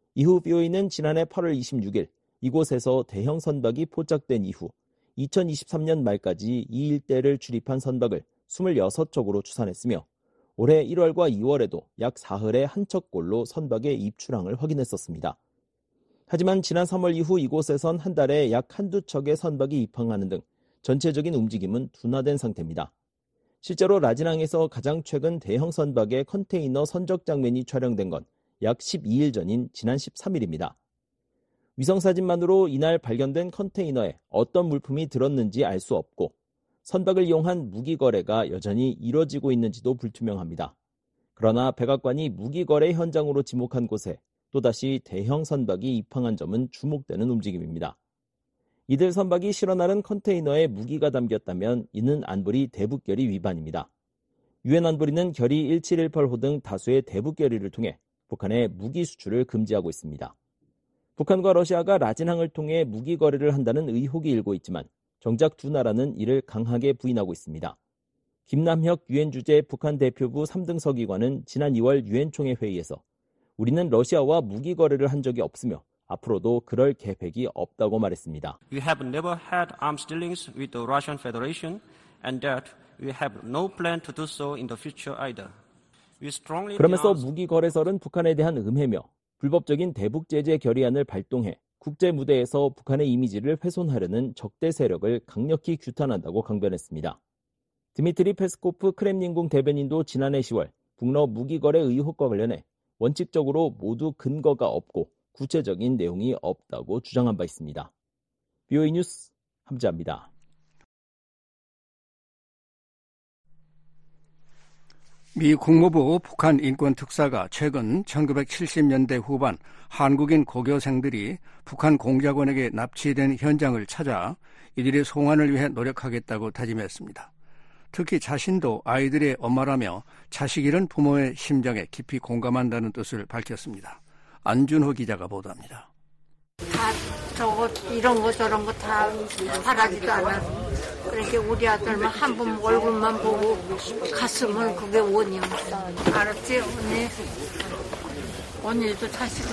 이후 BOE는 지난해 8월 26일 이곳에서 대형 선박이 포착된 이후 2023년 말까지 이 일대를 출입한 선박을 26척으로 추산했으며 올해 1월과 2월에도 약 사흘에 한 척꼴로 선박의 입출항을 확인했었습니다. 하지만 지난 3월 이후 이곳에선 한 달에 약 한두 척의 선박이 입항하는 등 전체적인 움직임은 둔화된 상태입니다. 실제로 라진항에서 가장 최근 대형 선박의 컨테이너 선적 장면이 촬영된 건 약 12일 전인 지난 13일입니다. 위성사진만으로 이날 발견된 컨테이너에 어떤 물품이 들었는지 알 수 없고 선박을 이용한 무기 거래가 여전히 이뤄지고 있는지도 불투명합니다. 그러나 백악관이 무기 거래 현장으로 지목한 곳에 또다시 대형 선박이 입항한 점은 주목되는 움직임입니다. 이들 선박이 실어나른 컨테이너에 무기가 담겼다면 이는 안보리 대북결의 위반입니다. 유엔 안보리는 결의 1718호 등 다수의 대북결의를 통해 북한의 무기 수출을 금지하고 있습니다. 북한과 러시아가 라진항을 통해 무기 거래를 한다는 의혹이 일고 있지만 정작 두 나라는 이를 강하게 부인하고 있습니다. 김남혁 유엔 주재 북한 대표부 3등 서기관은 지난 2월 유엔 총회 회의에서 우리는 러시아와 무기 거래를 한 적이 없으며 앞으로도 그럴 계획이 없다고 말했습니다. We have never had arms dealings with the Russian Federation and that we have no plan to do so in the future either. 그러면서 무기 거래설은 북한에 대한 음해며 불법적인 대북 제재 결의안을 발동해 국제 무대에서 북한의 이미지를 훼손하려는 적대 세력을 강력히 규탄한다고 강변했습니다. 드미트리 페스코프 크렘린궁 대변인도 지난해 10월 북러 무기 거래 의혹과 관련해 원칙적으로 모두 근거가 없고 구체적인 내용이 없다고 주장한 바 있습니다. BOE 뉴스 함지아입니다. 미 국무부 북한 인권특사가 최근 1970년대 후반 한국인 고교생들이 북한 공작원에게 납치된 현장을 찾아 이들의 송환을 위해 노력하겠다고 다짐했습니다. 특히 자신도 아이들의 엄마라며 자식 잃은 부모의 심정에 깊이 공감한다는 뜻을 밝혔습니다. 안준호 기자가 보도합니다. 다 저거 이런 거 저런 거 다 바라지도 않아. 그렇게 우리 아들만 한 번 얼굴만 보고 갔으면 그게 원이야. 알았지 언니? 언니도 자식을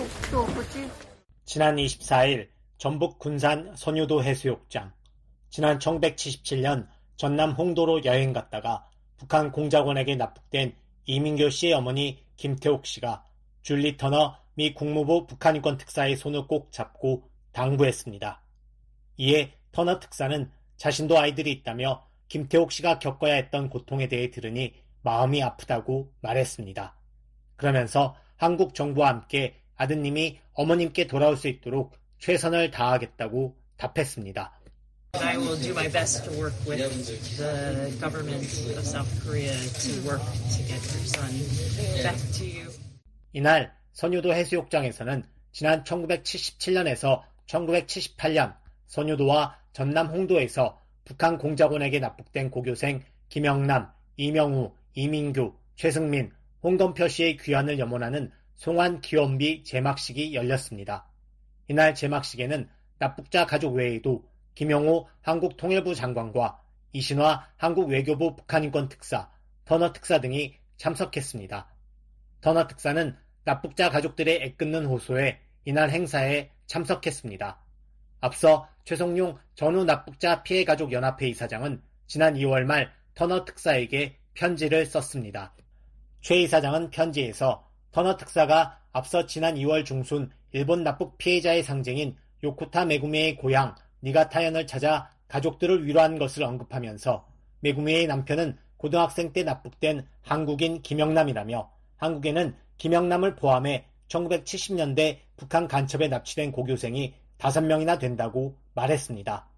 키워보지. 지난 24일 전북 군산 선유도 해수욕장. 지난 1977년 전남 홍도로 여행 갔다가 북한 공작원에게 납북된 이민교 씨의 어머니 김태옥 씨가 줄리 터너 미 국무부 북한인권 특사의 손을 꼭 잡고 당부했습니다. 이에 터너 특사는 자신도 아이들이 있다며 김태옥 씨가 겪어야 했던 고통에 대해 들으니 마음이 아프다고 말했습니다. 그러면서 한국 정부와 함께 아드님이 어머님께 돌아올 수 있도록 최선을 다하겠다고 답했습니다. I will do my best to work with the government of South Korea to work to get your son back to you. 이날 선유도 해수욕장에서는 지난 1977년에서 1978년 선유도와 전남 홍도에서 북한 공작원에게 납북된 고교생 김영남, 이명우, 이민규, 최승민, 홍건표 씨의 귀환을 염원하는 송환 기원비 제막식이 열렸습니다. 이날 제막식에는 납북자 가족 외에도 김영호 한국통일부 장관과 이신화 한국외교부 북한인권 특사, 터너 특사 등이 참석했습니다. 터너 특사는 납북자 가족들의 애끓는 호소에 이날 행사에 참석했습니다. 앞서 최성룡 전후 납북자 피해가족 연합회 이사장은 지난 2월 말 터너 특사에게 편지를 썼습니다. 최 이사장은 편지에서 터너 특사가 앞서 지난 2월 중순 일본 납북 피해자의 상징인 요코타 메구미의 고향 니가타현을 찾아 가족들을 위로한 것을 언급하면서 메구미의 남편은 고등학생 때 납북된 한국인 김영남이라며 한국에는 김영남을 포함해 1970년대 북한 간첩에 납치된 고교생이 5명이나 된다고 말했습니다.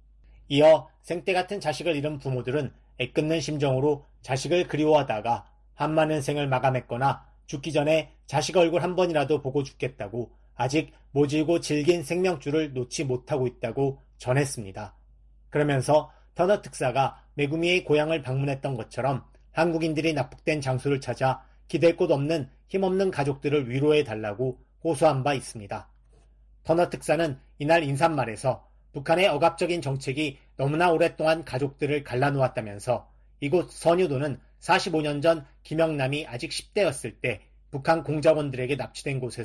이어 생때 같은 자식을 잃은 부모들은 애끓는 심정으로 자식을 그리워하다가 한많은 생을 마감했거나 죽기 전에 자식 얼굴 한 번이라도 보고 죽겠다고 아직 모질고 질긴 생명줄을 놓지 못하고 있다고 전했습니다. 그러면서 터너 특사가 메구미의 고향을 방문했던 것처럼 한국인들이 납북된 장소를 찾아 기댈 곳 없는 힘없는 가족들을 위로해달라고 호소한 바 있습니다. 터너 특사는 이날 인사말에서 북한의 억압적인 정책이 너무나 오랫동안 가족들을 갈라놓았다면서 이곳 선유도는 45년 전 김영남이 아직 10대였을 때 북한 공작원들에게 납치된 곳에서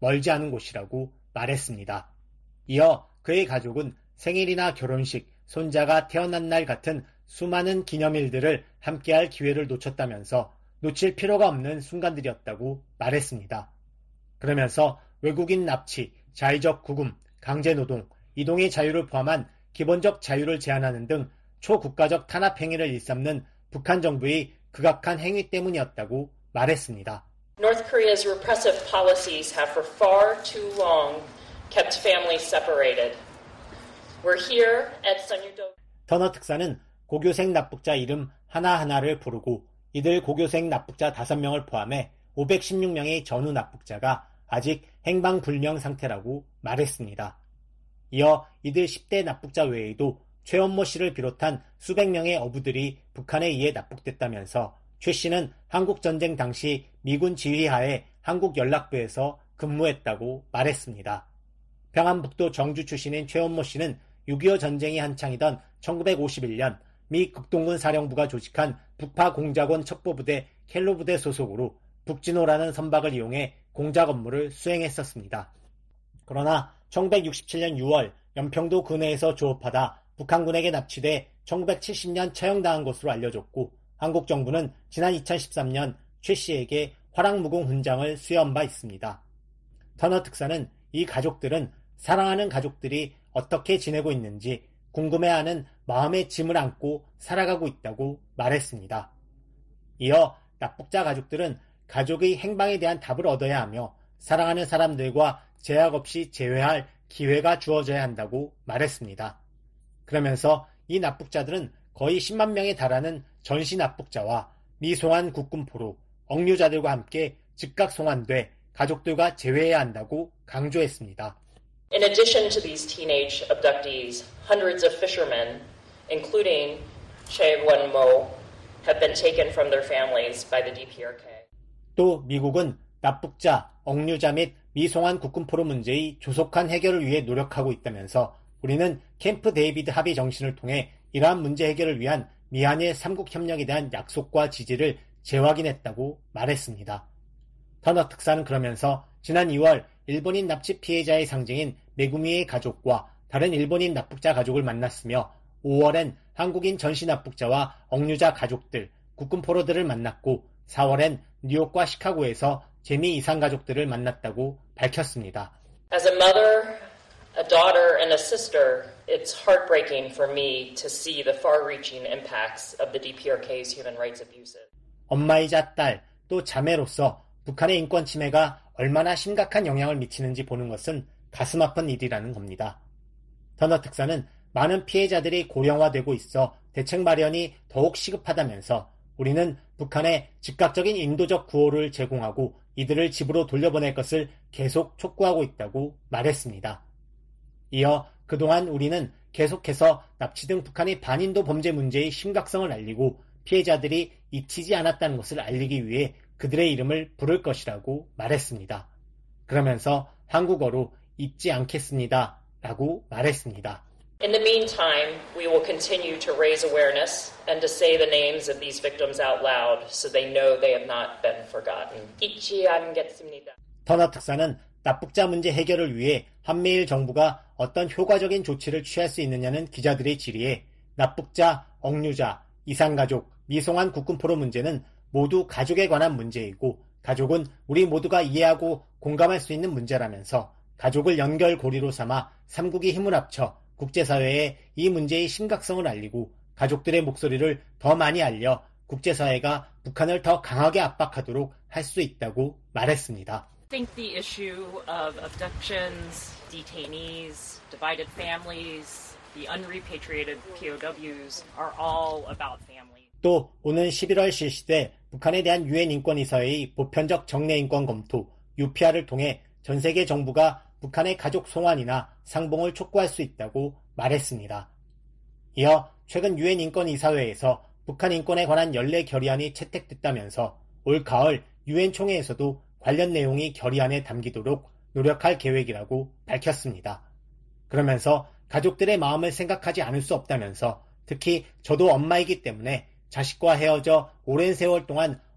멀지 않은 곳이라고 말했습니다. 이어 그의 가족은 생일이나 결혼식, 손자가 태어난 날 같은 수많은 기념일들을 함께할 기회를 놓쳤다면서 놓칠 필요가 없는 순간들이었다고 말했습니다. 그러면서 외국인 납치, 자의적 구금, 강제노동, 이동의 자유를 포함한 기본적 자유를 제한하는 등 초국가적 탄압 행위를 일삼는 북한 정부의 극악한 행위 때문이었다고 말했습니다. North Korea's repressive policies have for far too long kept families separated. We're here at Sonyeodo. 터너 특사는 고교생 납북자 이름 하나하나를 부르고 이들 고교생 납북자 5명을 포함해 516명의 전후 납북자가 아직 행방불명 상태라고 말했습니다. 이어 이들 10대 납북자 외에도 최원모 씨를 비롯한 수백 명의 어부들이 북한에 의해 납북됐다면서 최 씨는 한국전쟁 당시 미군 지휘하에 한국연락부에서 근무했다고 말했습니다. 평안북도 정주 출신인 최원모 씨는 6.25 전쟁이 한창이던 1951년 미 극동군 사령부가 조직한 북파공작원 첩보부대 켈로부대 소속으로 북진호라는 선박을 이용해 공작 업무를 수행했었습니다. 그러나 1967년 6월 연평도 근해에서 조업하다 북한군에게 납치돼 1970년 처형당한 것으로 알려졌고 한국 정부는 지난 2013년 최 씨에게 화랑무공 훈장을 수여한 바 있습니다. 터너 특사는 이 가족들은 사랑하는 가족들이 어떻게 지내고 있는지 궁금해하는 마음의 짐을 안고 살아가고 있다고 말했습니다. 이어 납북자 가족들은 가족의 행방에 대한 답을 얻어야 하며 사랑하는 사람들과 제약 없이 재회할 기회가 주어져야 한다고 말했습니다. 그러면서 이 납북자들은 거의 10만 명에 달하는 전시 납북자와 미송환 국군포로 억류자들과 함께 즉각 송환돼 가족들과 재회해야 한다고 강조했습니다. In addition to these teenage abductees, hundreds of fishermen, including Choi Won-mo, have been taken from their families by the DPRK. 또 미국은 납북자, 억류자 및 미송환 국군포로 문제의 조속한 해결을 위해 노력하고 있다면서 우리는 캠프 데이비드 합의 정신을 통해 이러한 문제 해결을 위한 미한일 3국 협력에 대한 약속과 지지를 재확인했다고 말했습니다. 터너 특사는 그러면서 지난 2월 일본인 납치 피해자의 상징인 메구미의 가족과 다른 일본인 납북자 가족을 만났으며 5월엔 한국인 전시 납북자와 억류자 가족들, 국군포로들을 만났고 4월엔 뉴욕과 시카고에서 재미 이상 가족들을 만났다고 밝혔습니다. As a mother, a daughter, and a sister, it's heartbreaking for me to see the far-reaching impacts of the DPRK's human rights abuses. 엄마이자 딸, 또 자매로서 북한의 인권 침해가 얼마나 심각한 영향을 미치는지 보는 것은 가슴 아픈 일이라는 겁니다. 터너 특사는 많은 피해자들이 고령화되고 있어 대책 마련이 더욱 시급하다면서 우리는 북한에 즉각적인 인도적 구호를 제공하고 이들을 집으로 돌려보낼 것을 계속 촉구하고 있다고 말했습니다. 이어 그동안 우리는 계속해서 납치 등 북한의 반인도 범죄 문제의 심각성을 알리고 피해자들이 잊히지 않았다는 것을 알리기 위해 그들의 이름을 부를 것이라고 말했습니다. 그러면서 한국어로 잊지 않겠습니다 라고 말했습니다. In the meantime, we will continue to raise awareness and to say the names of these victims out loud so they know they have not been forgotten. 잊지 않겠습니다. 터너 특사는 납북자 문제 해결을 위해 한미일 정부가 어떤 효과적인 조치를 취할 수 있느냐는 기자들의 질의에 납북자, 억류자, 이산가족, 미송환 국군포로 문제는 모두 가족에 관한 문제이고 가족은 우리 모두가 이해하고 공감할 수 있는 문제라면서 가족을 연결고리로 삼아 3국이 힘을 합쳐 국제사회에 이 문제의 심각성을 알리고 가족들의 목소리를 더 많이 알려 국제사회가 북한을 더 강하게 압박하도록 할 수 있다고 말했습니다. I think the issue of abductions, detainees, divided families, the unrepatriated POWs are all about family. 또 오는 11월 실시될 북한에 대한 유엔 인권이사회의 보편적 정례 인권 검토 UPR을 통해 전 세계 정부가 북한의 가족 송환이나 상봉을 촉구할 수 있다고 말했습니다. 이어 최근 유엔 인권이사회에서 북한 인권에 관한 연례 결의안이 채택됐다면서 올 가을 유엔 총회에서도 관련 내용이 결의안에 담기도록 노력할 계획이라고 밝혔습니다. 그러면서 가족들의 마음을 생각하지 않을 수 없다면서 특히 저도 엄마이기 때문에 자식과 헤어져 오랜 세월 동안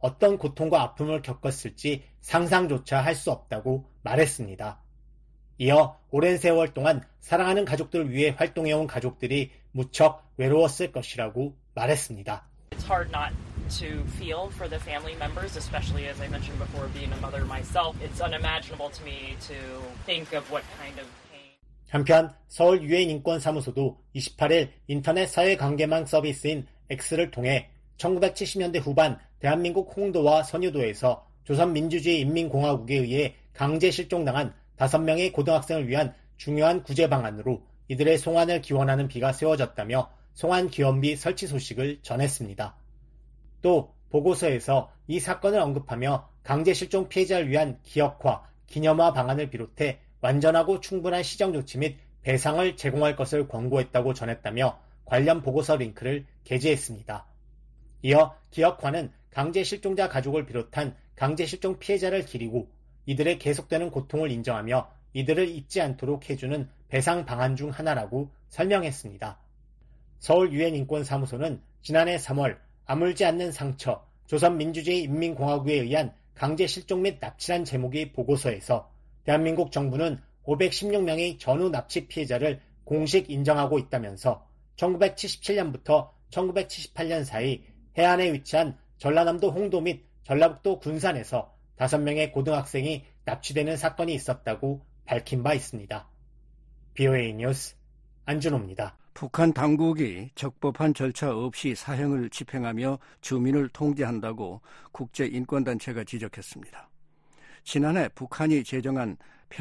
어떤 고통과 아픔을 겪었을지 상상조차 할 수 없다고 말했습니다. 이어 오랜 세월 동안 사랑하는 가족들을 위해 활동해온 가족들이 무척 외로웠을 것이라고 말했습니다. It's hard not to feel for the family members, especially as I mentioned before, being a mother myself. It's unimaginable to me to think of what kind of pain. 한편 서울 유엔인권사무소도 28일 인터넷 사회관계망 서비스인 X를 통해 1970년대 후반 대한민국 홍도와 선유도에서 조선민주주의 인민공화국에 의해 강제 실종당한 5명의 고등학생을 위한 중요한 구제 방안으로 이들의 송환을 기원하는 비가 세워졌다며 송환 기원비 설치 소식을 전했습니다. 또 보고서에서 이 사건을 언급하며 강제 실종 피해자를 위한 기억화, 기념화 방안을 비롯해 완전하고 충분한 시정 조치 및 배상을 제공할 것을 권고했다고 전했다며 관련 보고서 링크를 게재했습니다. 이어 기억화는 강제 실종자 가족을 비롯한 강제 실종 피해자를 기리고 이들의 계속되는 고통을 인정하며 이들을 잊지 않도록 해주는 배상 방안 중 하나라고 설명했습니다. 서울 유엔인권사무소는 지난해 3월 아물지 않는 상처, 조선민주주의 인민공화국에 의한 강제 실종 및 납치란 제목의 보고서에서 대한민국 정부는 516명의 전후 납치 피해자를 공식 인정하고 있다면서 1977년부터 1978년 사이 해안에 위치한 전라남도 홍도 및 전라북도 군산에서 5명의 고등학생이 납치되는 사건이 있었다고 밝힌 바 있습니다. BOA 뉴스 안준호입니다. 북한 당국이 적법한 절차 없이 사형을 집행하며 주민을 통제한다고 국제인권단체가 지적했습니다. 지난해 북한이 제정한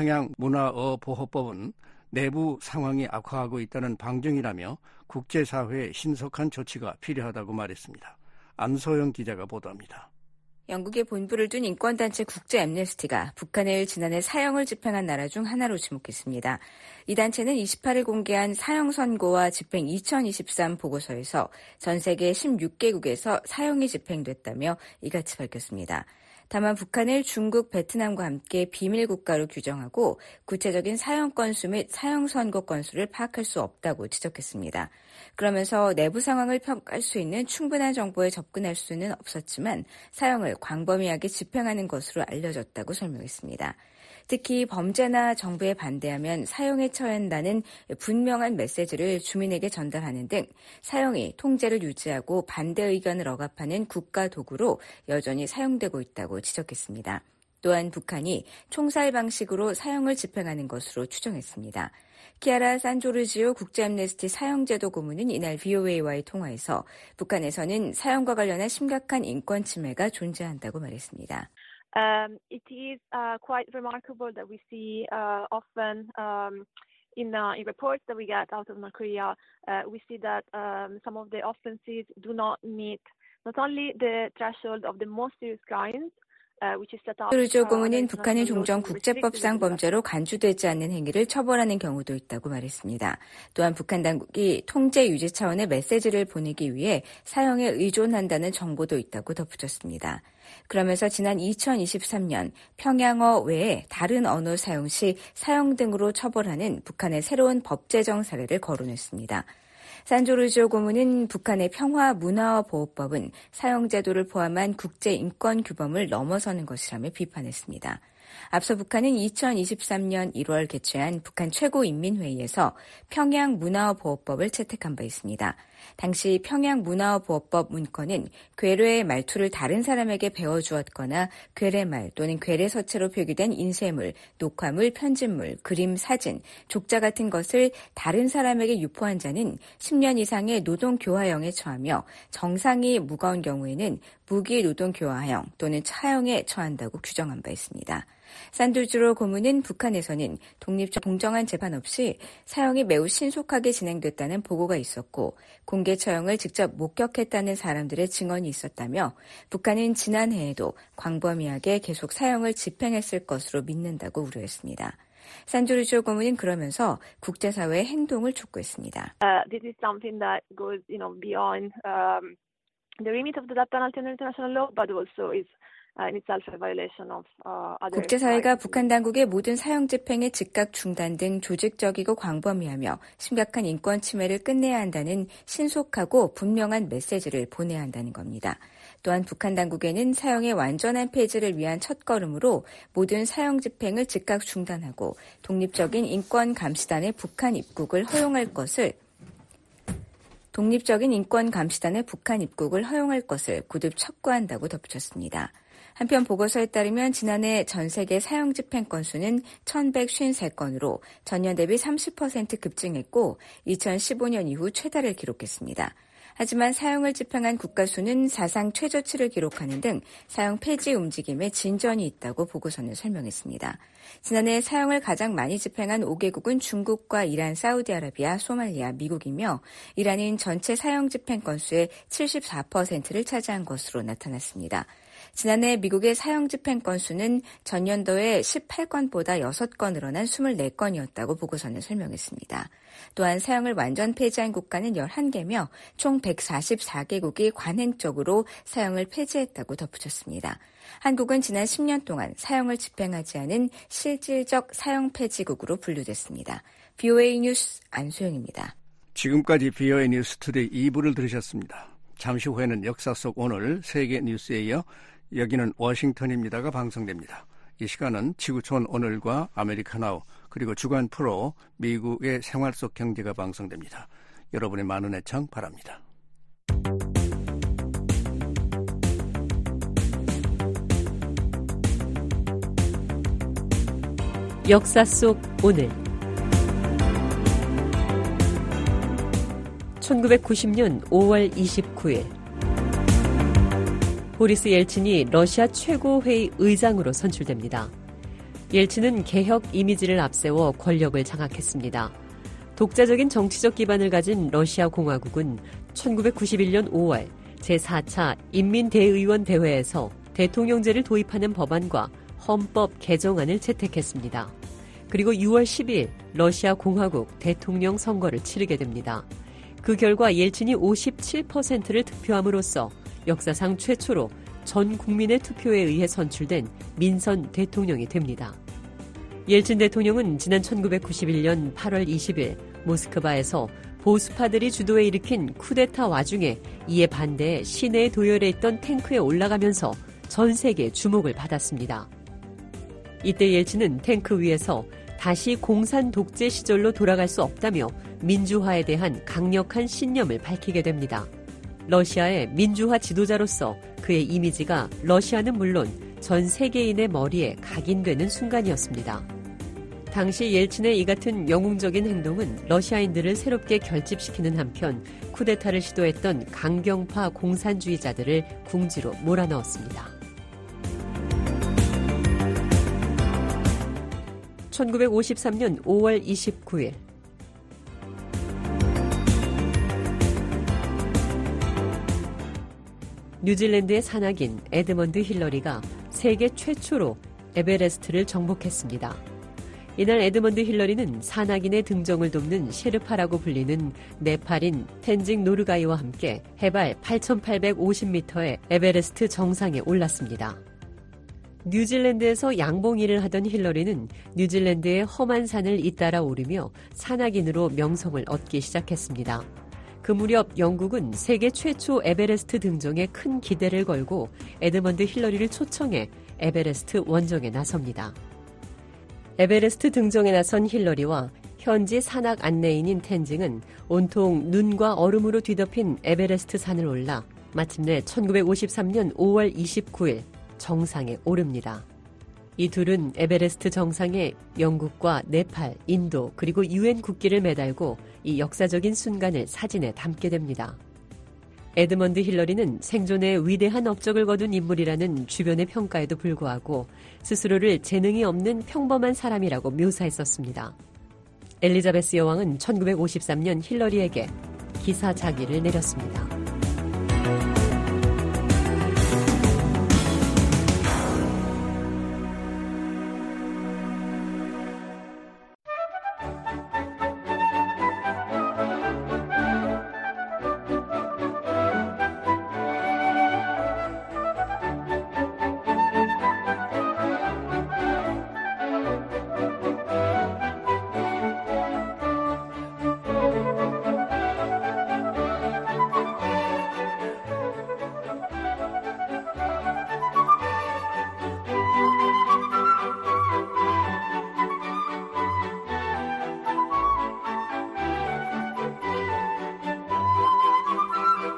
평양문화어보호법은 내부 상황이 악화하고 있다는 방증이라며 국제사회의 신속한 조치가 필요하다고 말했습니다. 안소영 기자가 보도합니다. 영국에 본부를 둔 인권단체 국제 앰네스티가 북한을 지난해 사형을 집행한 나라 중 하나로 지목했습니다. 이 단체는 28일 공개한 사형 선고와 집행 2023 보고서에서 전 세계 16개국에서 사형이 집행됐다며 이같이 밝혔습니다. 다만 북한을 중국, 베트남과 함께 비밀 국가로 규정하고 구체적인 사형 건수 및 사형 선고 건수를 파악할 수 없다고 지적했습니다. 그러면서 내부 상황을 평가할 수 있는 충분한 정보에 접근할 수는 없었지만 사형을 광범위하게 집행하는 것으로 알려졌다고 설명했습니다. 특히 범죄나 정부에 반대하면 사형에 처한다는 분명한 메시지를 주민에게 전달하는 등 사형이 통제를 유지하고 반대 의견을 억압하는 국가 도구로 여전히 사용되고 있다고 지적했습니다. 또한 북한이 총살 방식으로 사형을 집행하는 것으로 추정했습니다. 키아라 산조르지오 국제암네스티 사형제도 고문은 이날 VOA와의 통화에서 북한에서는 사형과 관련한 심각한 인권 침해가 존재한다고 말했습니다. It is quite remarkable that we see often in reports that we get out of North Korea, we see that some of the offenses do not meet not only the threshold of the most serious crimes, 산조르지오 고문은 북한은 종종 국제법상 범죄로 간주되지 않는 행위를 처벌하는 경우도 있다고 말했습니다. 또한 북한 당국이 통제 유지 차원의 메시지를 보내기 위해 사형에 의존한다는 정보도 있다고 덧붙였습니다. 그러면서 지난 2023년 평양어 외에 다른 언어 사용 시 사형 등으로 처벌하는 북한의 새로운 법 제정 사례를 거론했습니다. 산조르지오 고문은 북한의 평화문화보호법은 사형제도를 포함한 국제인권규범을 넘어서는 것이라며 비판했습니다. 앞서 북한은 2023년 1월 개최한 북한 최고인민회의에서 평양문화보호법을 채택한 바 있습니다. 당시 평양문화보호법 문건은 괴뢰의 말투를 다른 사람에게 배워주었거나 괴뢰말 또는 괴뢰서체로 표기된 인쇄물, 녹화물, 편집물, 그림, 사진, 족자 같은 것을 다른 사람에게 유포한 자는 10년 이상의 노동교화형에 처하며 정상이 무거운 경우에는 무기노동교화형 또는 차형에 처한다고 규정한 바 있습니다. 산조르지오 고문은 북한에서는 독립적 공정한 재판 없이 사형이 매우 신속하게 진행됐다는 보고가 있었고 공개 처형을 직접 목격했다는 사람들의 증언이 있었다며 북한은 지난해에도 광범위하게 계속 사형을 집행했을 것으로 믿는다고 우려했습니다. 산조르지오 고문은 그러면서 국제사회의 행동을 촉구했습니다. This is something that goes, beyond the remit of the death penalty in international law, but also is in itself a violation of other 국제사회가 북한 당국의 모든 사형 집행의 즉각 중단 등 조직적이고 광범위하며 심각한 인권 침해를 끝내야 한다는 신속하고 분명한 메시지를 보내야 한다는 겁니다. 또한 북한 당국에는 사형의 완전한 폐지를 위한 첫걸음으로 모든 사형 집행을 즉각 중단하고 독립적인 인권 감시단의 북한 입국을 허용할 것을 구듭 촉구한다고 덧붙였습니다. 한편 보고서에 따르면 지난해 전 세계 사형 집행 건수는 1,153건으로 전년 대비 30% 급증했고 2015년 이후 최다를 기록했습니다. 하지만 사형을 집행한 국가 수는 사상 최저치를 기록하는 등 사형 폐지 움직임에 진전이 있다고 보고서는 설명했습니다. 지난해 사형을 가장 많이 집행한 5개국은 중국과 이란, 사우디아라비아, 소말리아, 미국이며 이란은 전체 사형 집행 건수의 74%를 차지한 것으로 나타났습니다. 지난해 미국의 사형 집행 건수는 전년도에 18건보다 6건 늘어난 24건이었다고 보고서는 설명했습니다. 또한 사형을 완전 폐지한 국가는 11개며 총 144개국이 관행적으로 사형을 폐지했다고 덧붙였습니다. 한국은 지난 10년 동안 사형을 집행하지 않은 실질적 사형 폐지국으로 분류됐습니다. BOA 뉴스 안소영입니다. 지금까지 BOA 뉴스 투데이 2부를 들으셨습니다. 잠시 후에는 역사 속 오늘 세계 뉴스에 이어 여기는 워싱턴입니다가 방송됩니다. 이 시간은 지구촌 오늘과 아메리카나우 그리고 주간 프로 미국의 생활 속 경제가 방송됩니다. 여러분의 많은 애청 바랍니다. 역사 속 오늘 1990년 5월 29일 보리스 옐친이 러시아 최고회의 의장으로 선출됩니다. 옐친은 개혁 이미지를 앞세워 권력을 장악했습니다. 독자적인 정치적 기반을 가진 러시아 공화국은 1991년 5월 제4차 인민대의원 대회에서 대통령제를 도입하는 법안과 헌법 개정안을 채택했습니다. 그리고 6월 10일 러시아 공화국 대통령 선거를 치르게 됩니다. 그 결과 옐친이 57%를 득표함으로써 역사상 최초로 전 국민의 투표에 의해 선출된 민선 대통령이 됩니다. 옐친 대통령은 지난 1991년 8월 20일 모스크바에서 보수파들이 주도해 일으킨 쿠데타 와중에 이에 반대해 시내에 도열해 있던 탱크에 올라가면서 전 세계의 주목을 받았습니다. 이때 옐친은 탱크 위에서 다시 공산 독재 시절로 돌아갈 수 없다며 민주화에 대한 강력한 신념을 밝히게 됩니다. 러시아의 민주화 지도자로서 그의 이미지가 러시아는 물론 전 세계인의 머리에 각인되는 순간이었습니다. 당시 옐친의 이 같은 영웅적인 행동은 러시아인들을 새롭게 결집시키는 한편 쿠데타를 시도했던 강경파 공산주의자들을 궁지로 몰아넣었습니다. 1953년 5월 29일 뉴질랜드의 산악인 에드먼드 힐러리가 세계 최초로 에베레스트를 정복했습니다. 이날 에드먼드 힐러리는 산악인의 등정을 돕는 셰르파라고 불리는 네팔인 텐징 노르가이와 함께 해발 8,850m의 에베레스트 정상에 올랐습니다. 뉴질랜드에서 양봉 일을 하던 힐러리는 뉴질랜드의 험한 산을 잇따라 오르며 산악인으로 명성을 얻기 시작했습니다. 그 무렵 영국은 세계 최초 에베레스트 등정에 큰 기대를 걸고 에드먼드 힐러리를 초청해 에베레스트 원정에 나섭니다. 에베레스트 등정에 나선 힐러리와 현지 산악 안내인인 텐징은 온통 눈과 얼음으로 뒤덮인 에베레스트 산을 올라 마침내 1953년 5월 29일 정상에 오릅니다. 이 둘은 에베레스트 정상에 영국과 네팔, 인도 그리고 유엔 국기를 매달고 이 역사적인 순간을 사진에 담게 됩니다. 에드먼드 힐러리는 생존에 위대한 업적을 거둔 인물이라는 주변의 평가에도 불구하고 스스로를 재능이 없는 평범한 사람이라고 묘사했었습니다. 엘리자베스 여왕은 1953년 힐러리에게 기사자기를 내렸습니다.